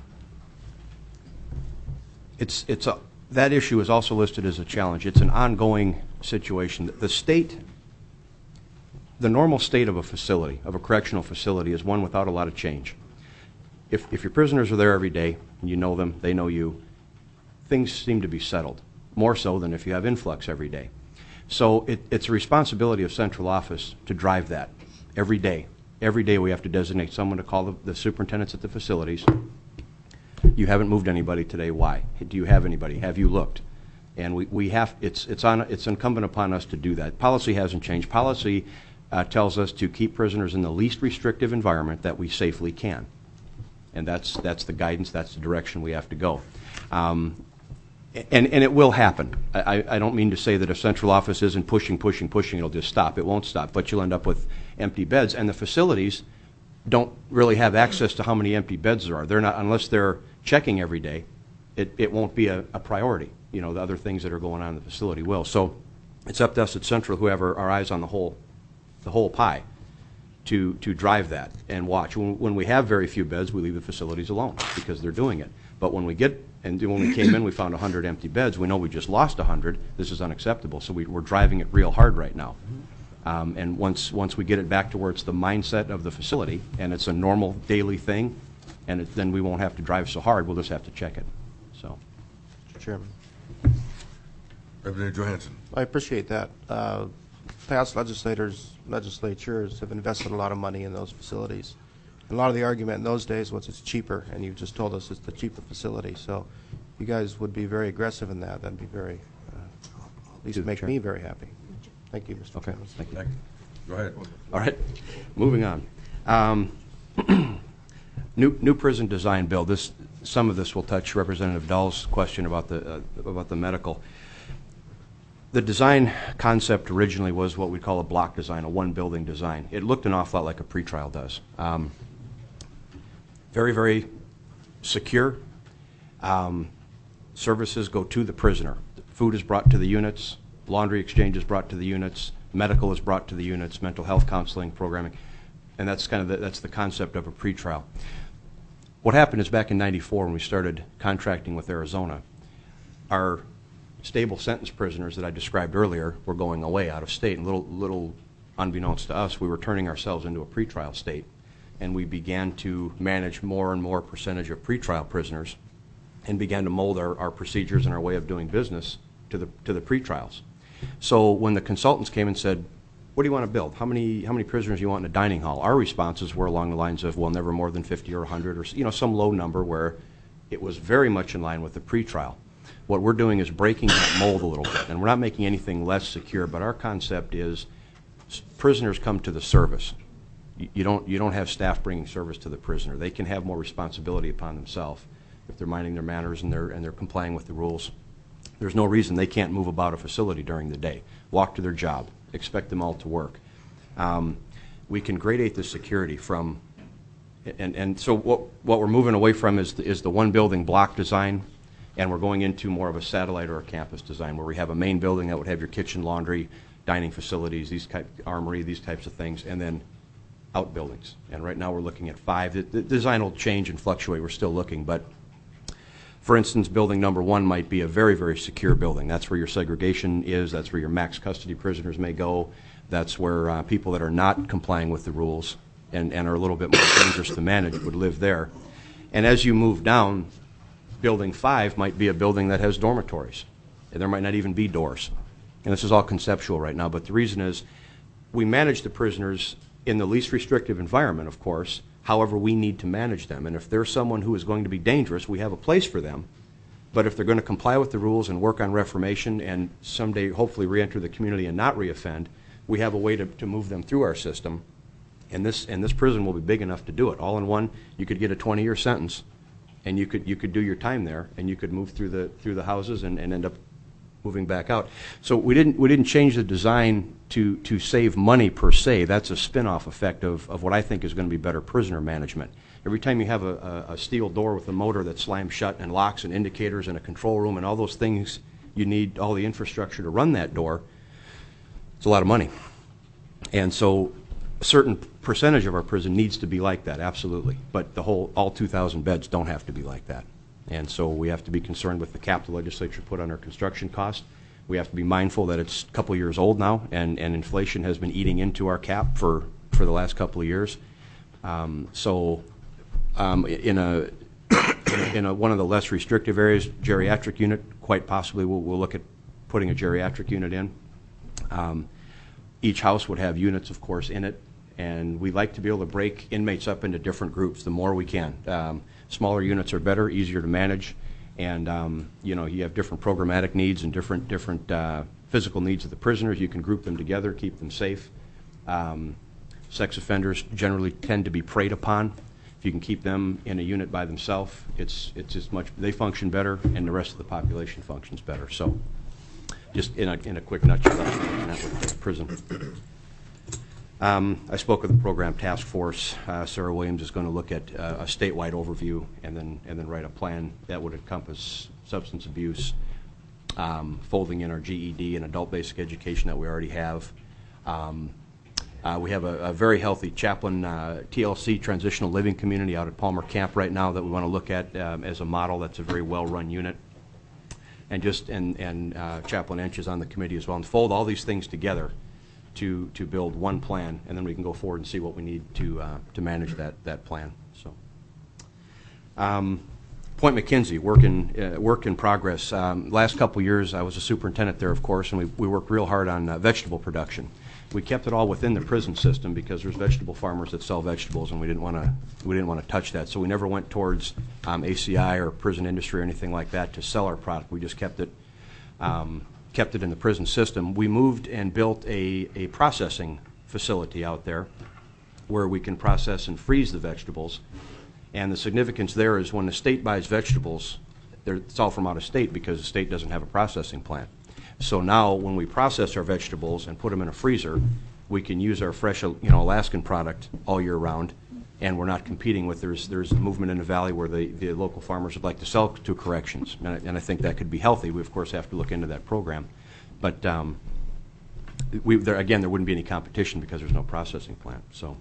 It's, it's a, that issue is also listed as a challenge. It's an ongoing situation. The state, the normal state of a facility, of a correctional facility, is one without a lot of change. If, if your prisoners are there every day, and you know them, they know you, things seem to be settled, more so than if you have influx every day. So it, it's a responsibility of central office to drive that every day. Every day we have to designate someone to call the, the superintendents at the facilities. You haven't moved anybody today. Why? Do you have anybody? Have you looked? And we, we have, it's, it's, on, it's incumbent upon us to do that. Policy hasn't changed. Policy uh, tells us to keep prisoners in the least restrictive environment that we safely can. And that's, that's the guidance, that's the direction we have to go. Um, and, and it will happen. I, I don't mean to say that a central office isn't pushing, pushing, pushing, it'll just stop. It won't stop, but you'll end up with empty beds. And the facilities don't really have access to how many empty beds there are. They're not, unless they're checking every day, it, it won't be a, a priority. You know, the other things that are going on in the facility will. So it's up to us at Central, who have our, our eyes on the whole, the whole pie, to, to drive that and watch. When, when we have very few beds, we leave the facilities alone because they're doing it. But when we get, and when we came in, we found one hundred empty beds. We know we just lost one hundred. This is unacceptable. So we, we're driving it real hard right now. Um, and once, once we get it back to where it's the mindset of the facility and it's a normal daily thing, and it, then we won't have to drive so hard. We'll just have to check it. So, Mister Chairman. Representative Johansson. I appreciate that. Uh, past legislators, legislatures have invested a lot of money in those facilities. And a lot of the argument in those days was it's cheaper, and you just told us it's the cheaper facility. So you guys would be very aggressive in that. That'd be very, uh, at least make me very happy. Thank you, Mister Okay, Chairman. thank you. Thank you. Go ahead. All right, moving on. Um, new, new prison design bill. This, some of this will touch Representative Dahl's question about the, uh, about the medical. The design concept originally was what we call a block design, a one-building design. It looked an awful lot like a pretrial does. Um, very, very secure. Um, services go to the prisoner. Food is brought to the units. Laundry exchange is brought to the units. Medical is brought to the units. Mental health counseling, programming, and that's kind of the, that's the concept of a pretrial. What happened is back in ninety-four when we started contracting with Arizona, our stable sentence prisoners that I described earlier were going away out of state, and little, little unbeknownst to us, we were turning ourselves into a pretrial state, and we began to manage more and more percentage of pretrial prisoners, and began to mold our, our procedures and our way of doing business to the to the pretrials. So when the consultants came and said, "What do you want to build? How many how many prisoners do you want in a dining hall?" Our responses were along the lines of, "Well, never more than fifty or one hundred, or you know, some low number where it was very much in line with the pretrial." What we're doing is breaking that mold a little bit, and we're not making anything less secure, but our concept is prisoners come to the service. You, you don't you don't have staff bringing service to the prisoner. They can have more responsibility upon themselves if they're minding their manners and they're and they're complying with the rules. There's no reason they can't move about a facility during the day, walk to their job, expect them all to work. Um, we can gradate the security from, and, and so what, what we're moving away from is the, is the one building block design, and we're going into more of a satellite or a campus design where we have a main building that would have your kitchen, laundry, dining facilities, these type, armory, these types of things, and then outbuildings. And right now we're looking at five. The, the design will change and fluctuate. We're still looking, but for instance, building number one might be a very, very secure building. That's where your segregation is. That's where your max custody prisoners may go. That's where uh, people that are not complying with the rules and, and are a little bit more dangerous to manage would live there. And as you move down, building five might be a building that has dormitories. And there might not even be doors. And this is all conceptual right now, but the reason is we manage the prisoners in the least restrictive environment, of course. However, we need to manage them. And if there's someone who is going to be dangerous, we have a place for them. But if they're going to comply with the rules and work on reformation and someday hopefully reenter the community and not reoffend, we have a way to, to move them through our system. And this, and this prison will be big enough to do it. All in one, you could get a twenty-year sentence, and you could, you could do your time there, and you could move through the, through the houses and, and end up moving back out. So we didn't, we didn't change the design to, to save money per se. That's a spin-off effect of, of what I think is going to be better prisoner management. Every time you have a, a, a steel door with a motor that slams shut and locks and indicators and a control room and all those things, you need all the infrastructure to run that door. It's a lot of money. And so a certain percentage of our prison needs to be like that, absolutely. But the whole, all two thousand beds don't have to be like that. And so we have to be concerned with the cap the legislature put on our construction cost. We have to be mindful that it's a couple years old now, and, and inflation has been eating into our cap for, for the last couple of years. Um, so um, in a in a, one of the less restrictive areas, geriatric unit, quite possibly we'll, we'll look at putting a geriatric unit in. Um, each house would have units, of course, in it, and we like to be able to break inmates up into different groups the more we can. Um, smaller units are better, easier to manage, and um, you know, you have different programmatic needs and different different uh, physical needs of the prisoners. You can group them together, keep them safe. Um, sex offenders generally tend to be preyed upon. If you can keep them in a unit by themselves, it's it's as much they function better, and the rest of the population functions better. So, just in a in a quick nutshell, that's what we're looking at with the prison. Um, I spoke with the program task force. Uh, Sarah Williams is going to look at uh, a statewide overview and then and then write a plan that would encompass substance abuse, um, folding in our G E D and adult basic education that we already have. Um, Uh, we have a, a very healthy Chaplain uh, T L C transitional living community out at Palmer Camp right now that we want to look at um, as a model. That's a very well-run unit. And just and and uh, Chaplain Ench is on the committee as well. And fold all these things together to to build one plan, and then we can go forward and see what we need to uh, to manage that that plan. So, um, Point McKenzie, work in uh, work in progress. Um, last couple years, I was a superintendent there, of course, and we we worked real hard on uh, vegetable production. We kept it all within the prison system because there's vegetable farmers that sell vegetables, and we didn't want to we didn't want to touch that. So we never went towards um, A C I or prison industry or anything like that to sell our product. We just kept it um, kept it in the prison system. We moved and built a a processing facility out there where we can process and freeze the vegetables. And the significance there is when the state buys vegetables, it's all from out of state because the state doesn't have a processing plant. So now when we process our vegetables and put them in a freezer, we can use our fresh, you know, Alaskan product all year round, and we're not competing with, there's there's movement in the valley where the, the local farmers would like to sell to corrections, and I, and I think that could be healthy. We, of course, have to look into that program. But um, we, there, again, there wouldn't be any competition because there's no processing plant. So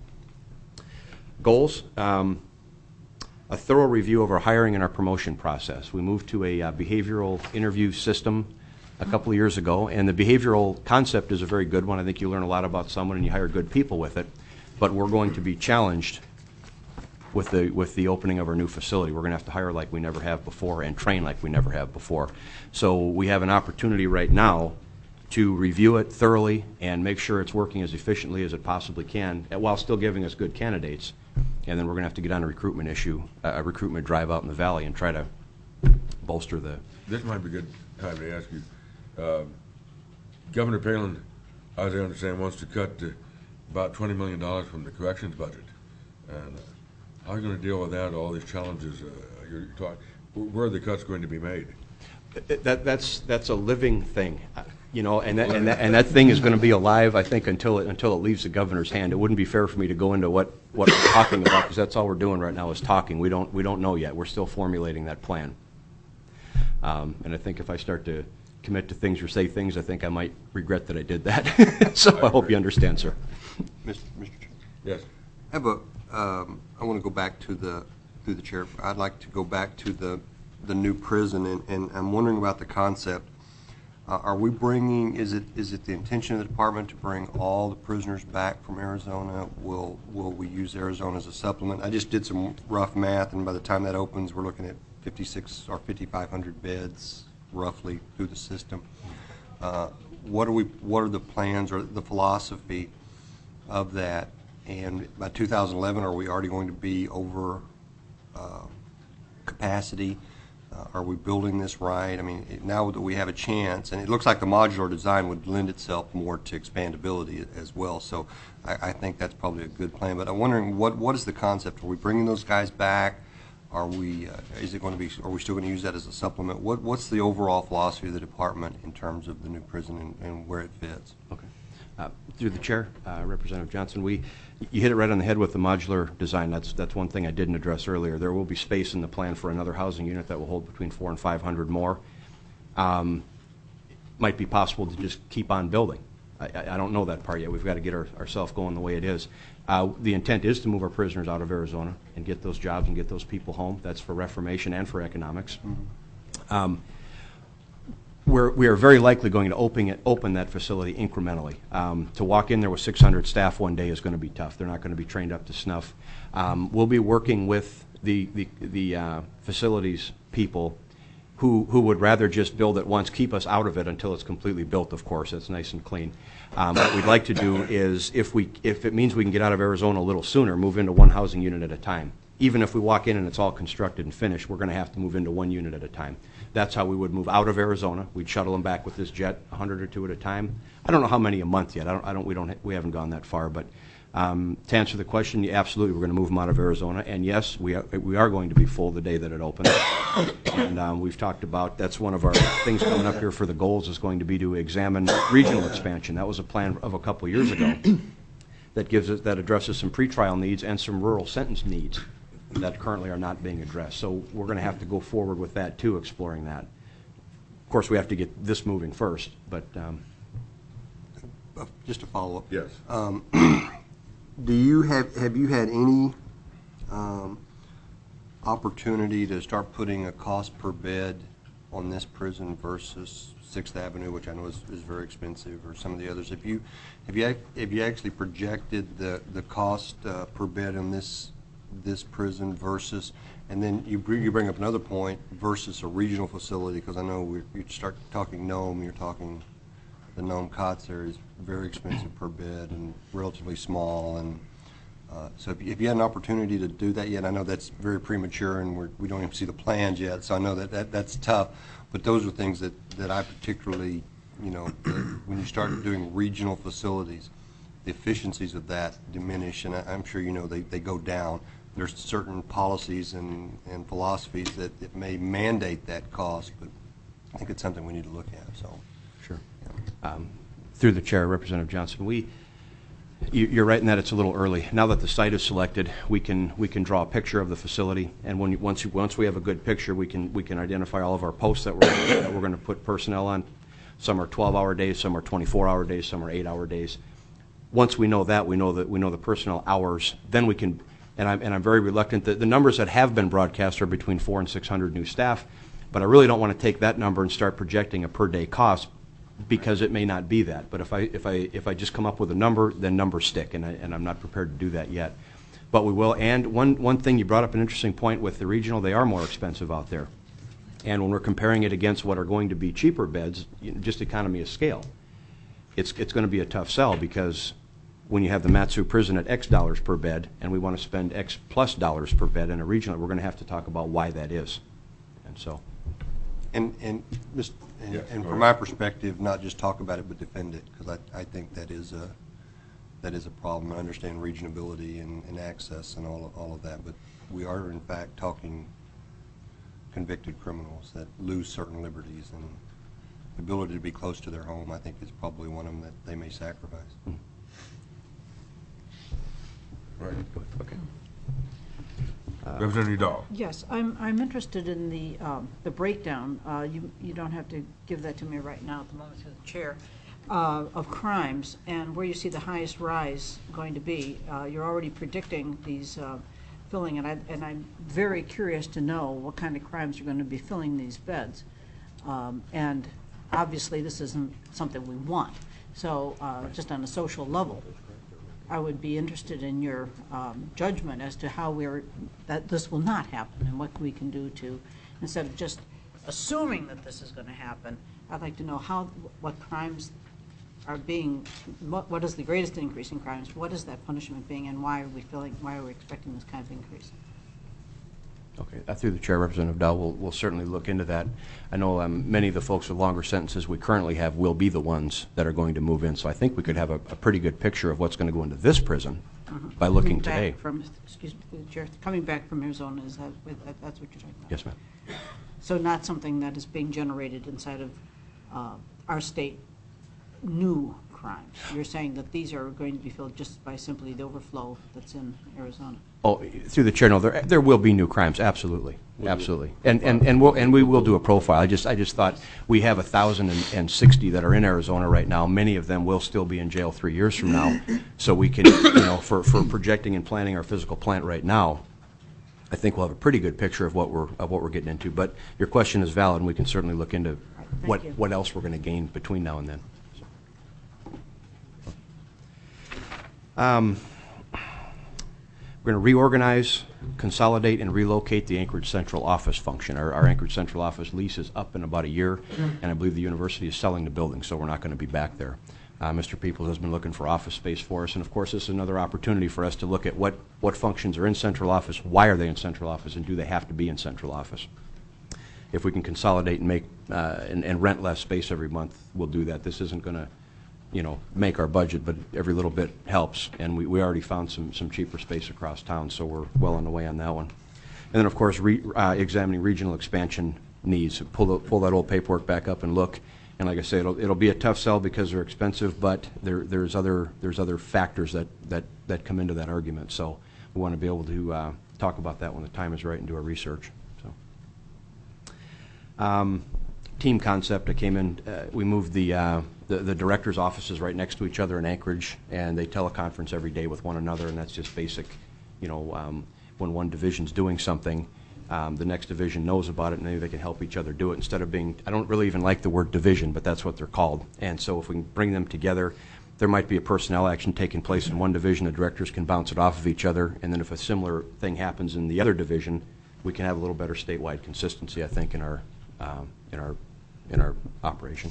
goals. Um, a thorough review of our hiring and our promotion process. We moved to a uh, behavioral interview system a couple of years ago, and the behavioral concept is a very good one. I think you learn a lot about someone and you hire good people with it, but we're going to be challenged with the with the opening of our new facility. We're going to have to hire like we never have before and train like we never have before. So we have an opportunity right now to review it thoroughly and make sure it's working as efficiently as it possibly can while still giving us good candidates. And then we're going to have to get on a recruitment issue, uh, a recruitment drive out in the valley and try to bolster the... This might be a good time to ask you. Uh, Governor Palin, as I understand, wants to cut uh, about twenty million dollars from the corrections budget. And uh, how are you going to deal with that, all these challenges uh, you're talking? Where are the cuts going to be made? That, that's that's a living thing, you know, and that, and that, and that thing is going to be alive, I think, until it until it leaves the governor's hand. It wouldn't be fair for me to go into what, what we're talking about because that's all we're doing right now is talking. We don't we don't know yet. We're still formulating that plan. Um, and I think if I start to commit to things or say things, I think I might regret that I did that. So I, I hope you understand, sir. Mister Mister Chair. Yes. I have a. Um, I want to go back to the through the chair. I'd like to go back to the the new prison, and, and I'm wondering about the concept. Uh, are we bringing? Is it is it the intention of the department to bring all the prisoners back from Arizona? Will Will we use Arizona as a supplement? I just did some rough math, and by the time that opens, we're looking at fifty-six or fifty-five hundred beds roughly through the system. Uh, what are we? What are the plans or the philosophy of that? And by two thousand eleven, are we already going to be over uh, capacity? Uh, are we building this right? I mean, it, now that we have a chance, and it looks like the modular design would lend itself more to expandability as well. So I, I think that's probably a good plan. But I'm wondering, what what is the concept? Are we bringing those guys back? Are we? Uh, is it going to be? Are we still going to use that as a supplement? What What's the overall philosophy of the department in terms of the new prison and, and where it fits? Okay. Uh, through the chair, uh, Representative Johnson, we you hit it right on the head with the modular design. That's that's one thing I didn't address earlier. There will be space in the plan for another housing unit that will hold between four and five hundred more. Um, might be possible to just keep on building. I, I don't know that part yet. We've got to get our, ourselves going the way it is. Uh, the intent is to move our prisoners out of Arizona and get those jobs and get those people home. That's for reformation and for economics. Mm-hmm. um, We're, we are very likely going to open, it, open that facility incrementally. Um, to walk in there with six hundred staff one day is going to be tough. They're not going to be trained up to snuff. Um, we'll be working with the, the, the uh, facilities people who, who would rather just build it once, keep us out of it until it's completely built, of course. It's nice and clean. Um, what we'd like to do is, if, we, if it means we can get out of Arizona a little sooner, move into one housing unit at a time even if we walk in and it's all constructed and finished, we're going to have to move into one unit at a time. That's how we would move out of Arizona. We'd shuttle them back with this jet, a hundred or two at a time. I don't know how many a month yet. I don't. I don't. We don't. We haven't gone that far. But um, to answer the question, yeah, absolutely, we're going to move them out of Arizona. And yes, we are, we are going to be full the day that it opens. And um, we've talked about that's one of our things coming up here for the goals is going to be to examine regional expansion. That was a plan of a couple years ago that gives us that addresses some pretrial needs and some rural sentence needs that currently are not being addressed. So we're going to have to go forward with that too, exploring that. Of course, we have to get this moving first, but um, Uh, Just to follow up. Yes. Um, do you have, have you had any um, opportunity to start putting a cost per bed on this prison versus Sixth Avenue, which I know is, is very expensive, or some of the others? Have you, have you, ac- have you actually projected the, the cost uh, per bed in this, this prison versus, and then you, br- you bring up another point, versus a regional facility, because I know we, you start talking Nome, you're talking the Nome cots there is very expensive per bed and relatively small, and uh, so if you, if you had an opportunity to do that yet, I know that's very premature and we're, we don't even see the plans yet, so I know that, that that's tough, but those are things that, that I particularly, you know, the, when you start doing regional facilities, the efficiencies of that diminish, and I, I'm sure you know they, they go down. There's certain policies and, and philosophies that, that may mandate that cost, but I think it's something we need to look at, so. Sure. Um, through the chair, Representative Johnson, we, you, you're right in that it's a little early. Now that the site is selected, we can we can draw a picture of the facility, and when you, once you, once we have a good picture, we can we can identify all of our posts that we're that we're going to put personnel on. Some are twelve-hour days, some are twenty-four-hour days, some are eight-hour days. Once we know that, we know that we know the personnel hours. Then we can, and I'm and I'm very reluctant. The, the numbers that have been broadcast are between four and six hundred new staff, but I really don't want to take that number and start projecting a per-day cost, because it may not be that. But if I if I if I just come up with a number, then numbers stick, and I, and I'm not prepared to do that yet. But we will. And one one thing, you brought up an interesting point with the regional. They are more expensive out there, and when we're comparing it against what are going to be cheaper beds, you know, just economy of scale, it's it's going to be a tough sell, because when you have the Matsu prison at X dollars per bed, and we want to spend X plus dollars per bed in a regional, we're going to have to talk about why that is, and so. And, and, Miz and, Yes, and go from ahead. my perspective, not just talk about it, but defend it, because I, I think that is a, that is a problem. I understand regionability and, and access and all of, all of that, but we are in fact talking convicted criminals that lose certain liberties, and the ability to be close to their home, I think, is probably one of them that they may sacrifice. Right. Okay. Representative Dahl. Yes, I'm, I'm interested in the, um, the breakdown. Uh, you, you don't have to give that to me right now at the moment through the chair, uh, of crimes and where you see the highest rise going to be. Uh, you're already predicting these uh, filling, and I, and I'm very curious to know what kind of crimes are going to be filling these beds. Um, and obviously this isn't something we want. So uh, just on a social level, I would be interested in your um, judgment as to how we're, that this will not happen and what we can do to, instead of just assuming that this is going to happen, I'd like to know how, what crimes are being, what, what is the greatest increase in crimes, what is that punishment being, and why are we feeling, why are we expecting this kind of increase? Okay, uh, through the chair, Representative Dahl, we'll, we'll certainly look into that. I know um, many of the folks with longer sentences we currently have will be the ones that are going to move in, so I think we could have a, a pretty good picture of what's going to go into this prison Uh-huh. by looking Coming today. back from, excuse me, through the chair, coming back from Arizona, is that, that- that's what you're talking about? Yes, ma'am. So not something that is being generated inside of uh, our state, new crimes. You're saying that these are going to be filled just by simply the overflow that's in Arizona. Oh, through the chair, no, there, there will be new crimes, absolutely, absolutely. And, and, and we'll, and we will do a profile. I just, I just thought we have one thousand sixty that are in Arizona right now. Many of them will still be in jail three years from now. So we can, you know, for, for projecting and planning our physical plant right now, I think we'll have a pretty good picture of what we're, of what we're getting into. But your question is valid, and we can certainly look into Thank what, you. what else we're going to gain between now and then. Um, we're going to reorganize, consolidate, and relocate the Anchorage Central office function. Our, our Anchorage Central office lease is up in about a year, and I believe the university is selling the building, so we're not going to be back there. Uh, Mister Peoples has been looking for office space for us, and of course this is another opportunity for us to look at what, what functions are in central office, why are they in central office, and do they have to be in central office. If we can consolidate and make uh, and, and rent less space every month, we'll do that. This isn't going to, you know, make our budget, but every little bit helps, and we, we already found some, some cheaper space across town, so we're well on the way on that one. And then, of course, re, uh, examining regional expansion needs. Pull, the, pull that old paperwork back up and look. And like I say, it'll, it'll be a tough sell because they're expensive, but there, there's other there's other factors that, that, that come into that argument. So we want to be able to uh, talk about that when the time is right and do our research. So, um, team concept. I came in. Uh, we moved the, uh, the the directors' offices right next to each other in Anchorage, and they teleconference every day with one another, and that's just basic. You know, um, when one division's doing something, um, the next division knows about it, and maybe they can help each other do it instead of being, I don't really even like the word division, but that's what they're called. And so if we can bring them together, there might be a personnel action taking place in one division, the directors can bounce it off of each other, and then if a similar thing happens in the other division, we can have a little better statewide consistency, I think, in our, um, in our, in our operation.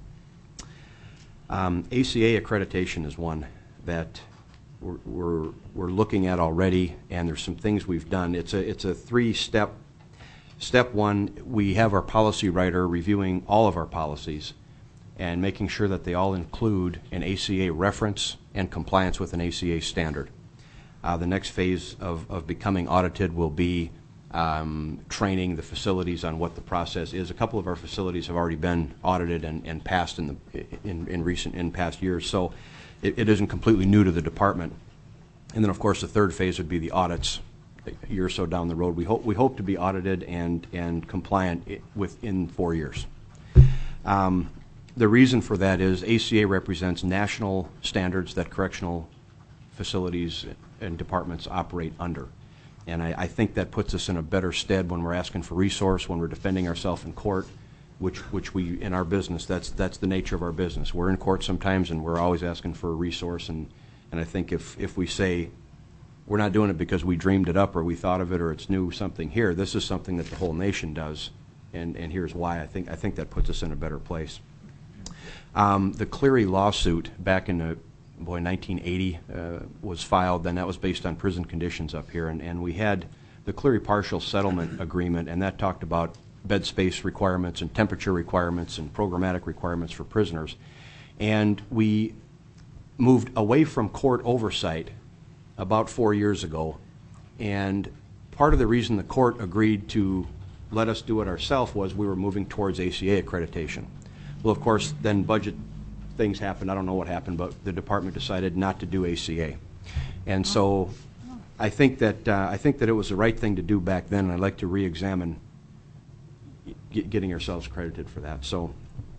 Um, A C A accreditation is one that We're, we're, we're looking at already, and there's some things we've done. It's a, it's a three-step. Step one, we have our policy writer reviewing all of our policies and making sure that they all include an A C A reference and compliance with an A C A standard. Uh, the next phase of, of becoming audited will be um, training the facilities on what the process is. A couple of our facilities have already been audited and, and passed in, the, in, in recent in past years, so It, it isn't completely new to the department. And then, of course, the third phase would be the audits a year or so down the road. We hope, we hope to be audited and, and compliant within four years. Um, the reason for that is A C A represents national standards that correctional facilities and departments operate under. And I, I think that puts us in a better stead when we're asking for resource, when we're defending ourselves in court, which which we, in our business, that's that's the nature of our business. We're in court sometimes, and we're always asking for a resource, and, and I think if, if we say we're not doing it because we dreamed it up or we thought of it or it's new something here, this is something that the whole nation does, and, and here's why. I think I think that puts us in a better place. Um, the Cleary lawsuit back in the, boy, nineteen eighty uh, was filed, and that was based on prison conditions up here, and, and we had the Cleary partial settlement agreement, and that talked about bed space requirements and temperature requirements and programmatic requirements for prisoners. And we moved away from court oversight about four years ago, and part of the reason the court agreed to let us do it ourselves was we were moving towards A C A accreditation. Well, of course, then budget things happened. I don't know what happened, but the department decided not to do A C A. And so I think that uh, I think that it was the right thing to do back then, and I'd like to re-examine getting ourselves credited for that. So,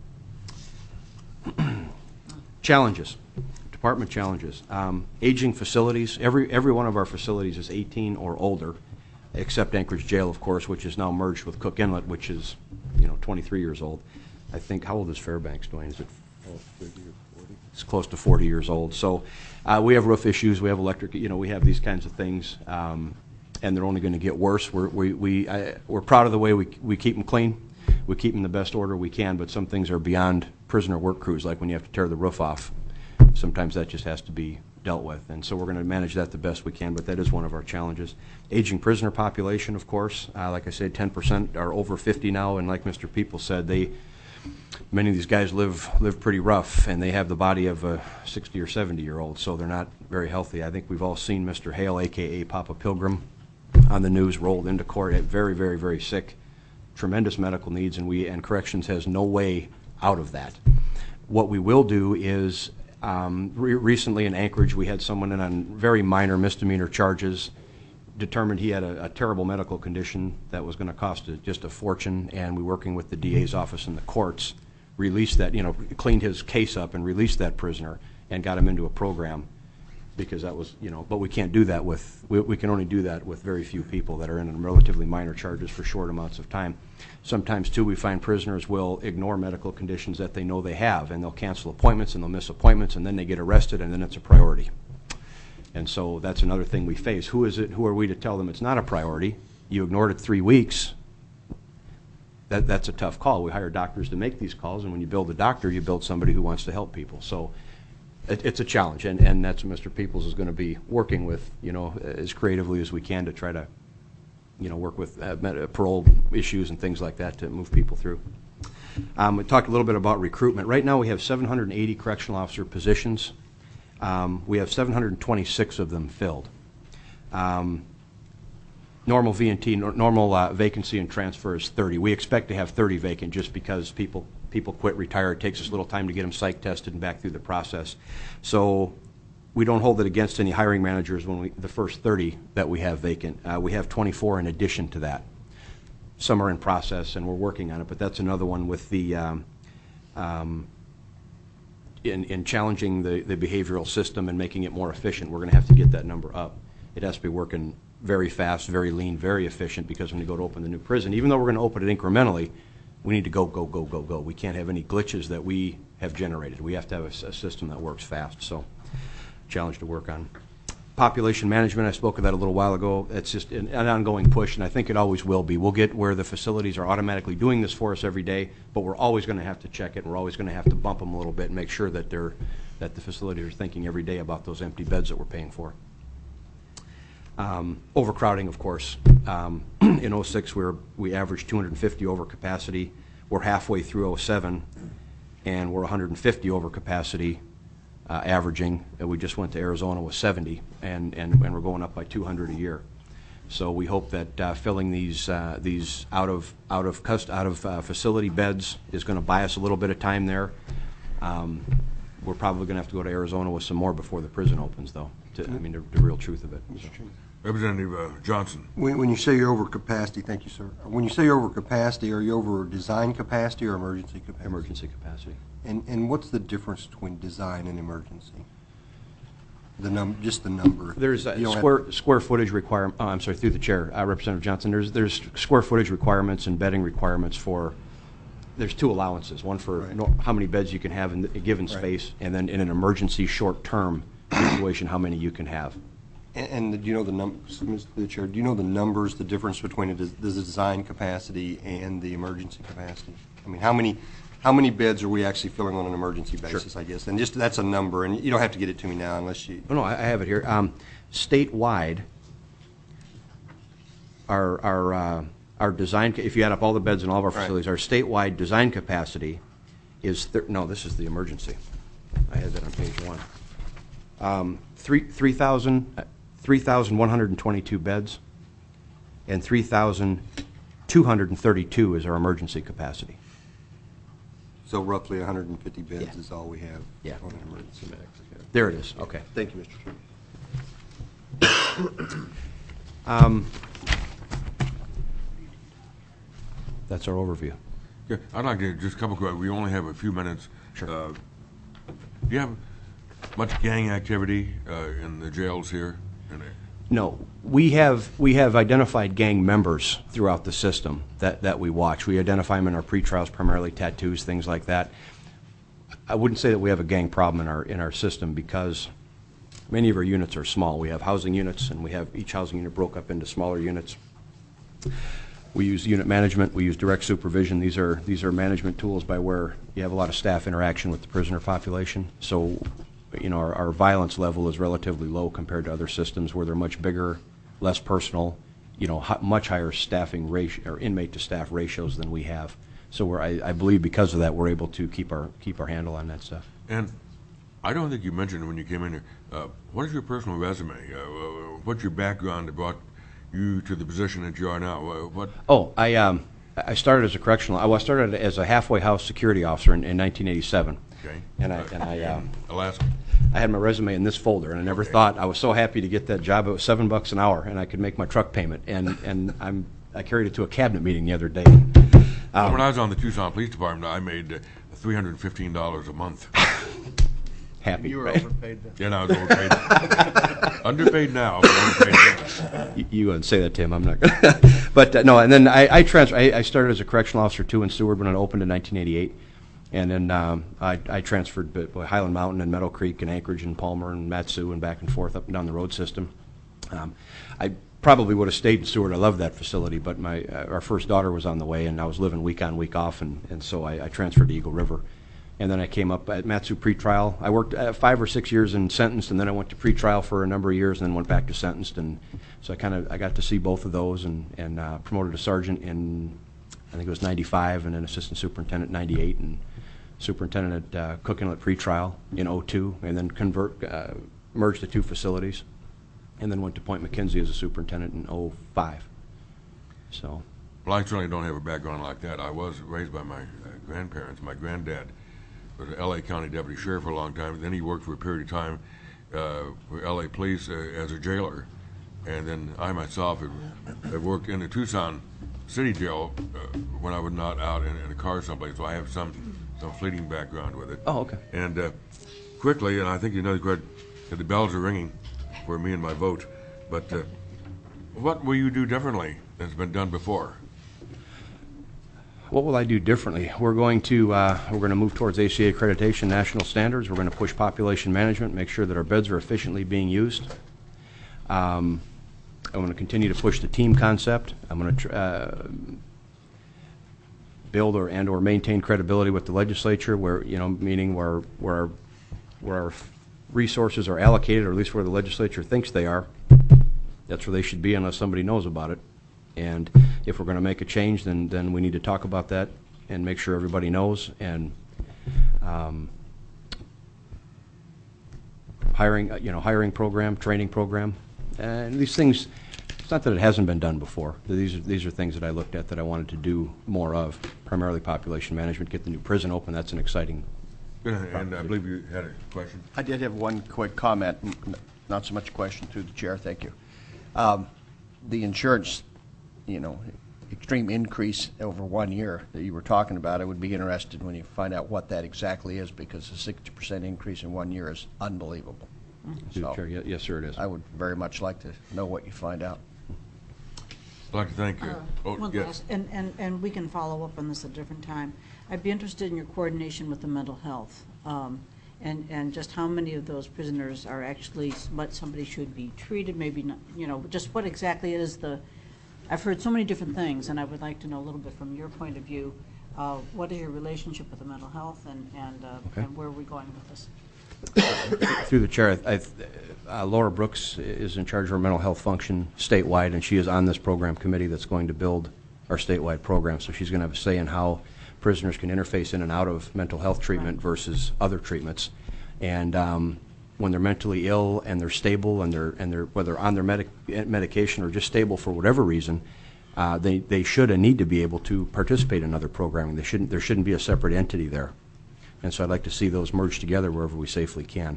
challenges, department challenges. Um, aging facilities. Every every one of our facilities is eighteen or older, except Anchorage Jail, of course, which is now merged with Cook Inlet, which is, you know, twenty-three years old. I think, how old is Fairbanks, Dwayne? Is it? Oh, thirty or forty. It's close to forty years old. So, uh, we have roof issues. We have electric. You know, we have these kinds of things. Um, and they're only going to get worse. We're, we, we, I, we're proud of the way we, we keep them clean. We keep them in the best order we can, but some things are beyond prisoner work crews, like when you have to tear the roof off. Sometimes that just has to be dealt with, and so we're going to manage that the best we can, but that is one of our challenges. Aging prisoner population, of course. Uh, like I said, ten percent are over fifty now, and like Mister People said, they, many of these guys live, live pretty rough, and they have the body of a sixty or seventy year old, so they're not very healthy. I think we've all seen Mister Hale, a k a. Papa Pilgrim, on the news, rolled into court, very, very, very sick, tremendous medical needs, and we and corrections has no way out of that. What we will do is, um, re recently in Anchorage, we had someone in on very minor misdemeanor charges, determined he had a, a terrible medical condition that was going to cost a, just a fortune, and we, working with the D A's office and the courts, released that, you know, cleaned his case up and released that prisoner and got him into a program. Because that was, you know, but we can't do that with, we, we can only do that with very few people that are in relatively minor charges for short amounts of time. Sometimes, too, we find prisoners will ignore medical conditions that they know they have, and they'll cancel appointments, and they'll miss appointments, and then they get arrested, and then it's a priority. And so that's another thing we face. Who is it, who are we to tell them it's not a priority? You ignored it three weeks. That, that's a tough call. We hire doctors to make these calls, and when you build a doctor, you build somebody who wants to help people. So it, it's a challenge, and, and that's what Mister Peoples is going to be working with, you know, as creatively as we can to try to, you know, work with uh, med- parole issues and things like that to move people through. Um, we talked a little bit about recruitment. Right now we have seven hundred eighty correctional officer positions. Um, we have seven hundred twenty-six of them filled. Um, normal V and T, nor- normal uh, vacancy and transfer is thirty. We expect to have thirty vacant just because people people quit, retire. It takes us a little time to get them psych tested and back through the process. So we don't hold it against any hiring managers when we, the first thirty that we have vacant. Uh, we have twenty-four in addition to that. Some are in process and we're working on it, but that's another one with the um, um, in, in challenging the, the behavioral system and making it more efficient. We're going to have to get that number up. It has to be working very fast, very lean, very efficient, because when you go to open the new prison, even though we're going to open it incrementally, we need to go, go, go, go, go. We can't have any glitches that we have generated. We have to have a, a system that works fast. So, challenge to work on. Population management, I spoke of that a little while ago. It's just an, an ongoing push, and I think it always will be. We'll get where the facilities are automatically doing this for us every day, but we're always going to have to check it, and we're always going to have to bump them a little bit and make sure that they're that the facilities are thinking every day about those empty beds that we're paying for. Um, overcrowding, of course. Um, in oh six, we were, we averaged two hundred fifty over capacity. We're halfway through oh seven, and we're one hundred fifty over capacity. Uh, averaging, and we just went to Arizona with seventy, and, and, and we're going up by two hundred a year. So we hope that uh, filling these uh, these out of out of cust- out of uh, facility beds is going to buy us a little bit of time there. Um, we're probably going to have to go to Arizona with some more before the prison opens, though. To, I mean, the, the real truth of it. So. Representative uh, Johnson. When, when you say you're over capacity, thank you, sir. When you say you're over capacity, are you over design capacity or emergency capacity? Emergency capacity. And and what's the difference between design and emergency? The num, just the number. There's a You don't square have- square footage requirement. Oh, I'm sorry, through the chair, uh, Representative Johnson. There's there's square footage requirements and bedding requirements for. There's two allowances. One for Right. no, how many beds you can have in a given Right. space, and then in an emergency short-term situation, how many you can have. And, and do you know the numbers, Mister Chair? Do you know the numbers, the difference between a des- the design capacity and the emergency capacity? I mean, how many? How many beds are we actually filling on an emergency basis, I guess? And just, that's a number, and you don't have to get it to me now unless you... Oh, no, I I have it here. Um, statewide, our our uh, our design, ca- if you add up all the beds in all of our Right. facilities, our statewide design capacity is thir- no. This is the emergency. I had that on page one. Um, three three thousand uh, three thousand one hundred and twenty-two beds, and three thousand two hundred and thirty-two is our emergency capacity. So roughly one hundred fifty beds Yeah. is all we have Yeah. on an emergency max. There it is. Okay. Thank you, Mister Chair. Um, that's our overview. Yeah, I'd like to just a couple quick. We only have a few minutes. Sure. Uh, do you have much gang activity uh, in the jails here? In the- No, we have we have identified gang members throughout the system that, that we watch. We identify them in our pretrials, primarily tattoos, things like that. I wouldn't say that we have a gang problem in our in our system because many of our units are small. We have housing units, and we have each housing unit broke up into smaller units. We use unit management. We use direct supervision. These are these are management tools by where you have a lot of staff interaction with the prisoner population. So, you know, our, our violence level is relatively low compared to other systems where they're much bigger, less personal, you know, hi- much higher staffing ratio or inmate to staff ratios than we have. So we're, I, I believe because of that, we're able to keep our keep our handle on that stuff. And I don't think you mentioned when you came in here, uh, what is your personal resume? Uh, uh, what's your background that brought you to the position that you are now? Uh, what? Oh, I um, I started as a correctional. I was started as a halfway house security officer in, in nineteen eighty-seven. Okay. And I and I um, Alaska. I had my resume in this folder, and I never Okay. thought I was so happy to get that job. It was seven bucks an hour, and I could make my truck payment. And and I'm I carried it to a cabinet meeting the other day. Well, Um, when I was on the Tucson Police Department, I made uh, three hundred fifteen dollars a month. happy. You were right? overpaid then. Yeah, no, I was overpaid. Underpaid now, but overpaid then. You, you wouldn't say that, Tim. I'm not going to. But uh, no, and then I, I, trans- I, I started as a correctional officer, too, in Seward when it opened in nineteen eighty-eight. And then um, I, I transferred to to Highland Mountain and Meadow Creek and Anchorage and Palmer and Matsu and back and forth up and down the road system. Um, I probably would have stayed in Seward. I love that facility, but my uh, our first daughter was on the way, and I was living week on, week off, and, and so I, I transferred to Eagle River. and then I came up at Matsu pretrial. I worked uh, five or six years in sentenced, and then I went to pretrial for a number of years, and then went back to sentenced, and so I kind of I got to see both of those, and and uh, promoted to sergeant in I think it was ninety-five, and then assistant superintendent in ninety-eight, and superintendent at uh, Cook Inlet pretrial in oh two, and then convert uh, merged the two facilities, and then went to Point McKenzie as a superintendent in oh five. So. Well, I certainly don't have a background like that. I was raised by my uh, grandparents. My granddad was an L A County deputy sheriff for a long time. Then he worked for a period of time uh, for L A Police uh, as a jailer. And then I myself have, have worked in the Tucson City Jail uh, when I was not out in, in a car someplace. So I have some some fleeting background with it. Oh, okay. And uh, quickly, and I think you know the the bells are ringing for me and my vote. But uh, what will you do differently than's been done before? What will I do differently? We're going to uh, we're going to move towards A C A accreditation, national standards. We're going to push population management, make sure that our beds are efficiently being used. Um, I'm going to continue to push the team concept. I'm going to tr uh, build or and or maintain credibility with the legislature, where you know, meaning where where our, where our resources are allocated, or at least where the legislature thinks they are. That's where they should be, unless somebody knows about it. And if we're going to make a change, then then we need to talk about that and make sure everybody knows. And um, hiring, you know, hiring program, training program, and these things. It's not that it hasn't been done before. These are these are things that I looked at that I wanted to do more of. Primarily population management. Get the new prison open. That's an exciting. And I believe you had a question. I did have one quick comment, n- not so much a question through the chair. Thank you. Um, the insurance. You know, extreme increase over one year that you were talking about. I would be interested when you find out what that exactly is, because a sixty percent increase in one year is unbelievable. So Chair, yes, sir, it is. I would very much like to know what you find out. I'd like to thank you. Uh, Oh, One yes. last, and, and, and we can follow up on this at a different time. I'd be interested in your coordination with the mental health, um, and, and just how many of those prisoners are actually what somebody should be treated, maybe not, you know, just what exactly is the, I've heard so many different things, and I would like to know a little bit from your point of view, uh, what is your relationship with the mental health, and, and, uh, Okay. and where are we going with this? Through the chair, I, uh, Laura Brooks is in charge of our mental health function statewide, and she is on this program committee that's going to build our statewide program. So she's going to have a say in how prisoners can interface in and out of mental health treatment Right. versus other treatments. And um, when they're mentally ill and they're stable and they're and they're whether on their medic medication or just stable for whatever reason, uh, they they should and need to be able to participate in other programming. They shouldn't there shouldn't be a separate entity there. And so I'd like to see those merged together wherever we safely can.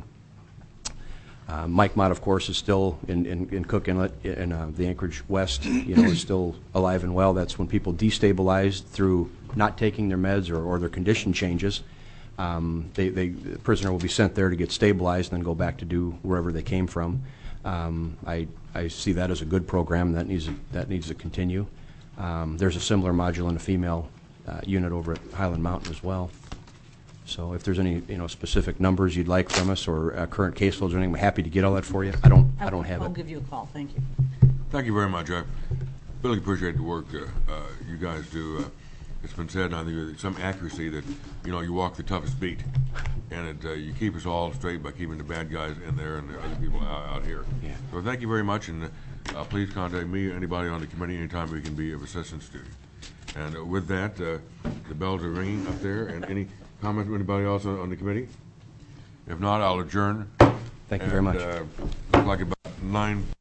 Uh, Mike Mott, of course, is still in, in, in Cook Inlet, in uh, the Anchorage West, you know, is still alive and well. That's when people destabilize through not taking their meds or, or their condition changes. Um, they, they, the prisoner will be sent there to get stabilized and then go back to do wherever they came from. Um, I, I see that as a good program that needs, that needs to continue. Um, there's a similar module in a female uh, unit over at Highland Mountain as well. So if there's any, you know, specific numbers you'd like from us or uh, current caseloads or anything, I'm happy to get all that for you. I don't, I don't have I'll it. give you a call, thank you. Thank you very much. I really appreciate the work uh, uh, you guys do. Uh, it's been said, and I think with some accuracy, that you know you walk the toughest beat, and it, uh, you keep us all straight by keeping the bad guys in there and the other people out, out here. Yeah. So thank you very much, and uh, please contact me or anybody on the committee anytime we can be of assistance to you. And uh, with that, uh, the bells are ringing up there, and any comments from anybody else on, on the committee? If not, I'll adjourn. Thank you very much. And, uh, looks like about nine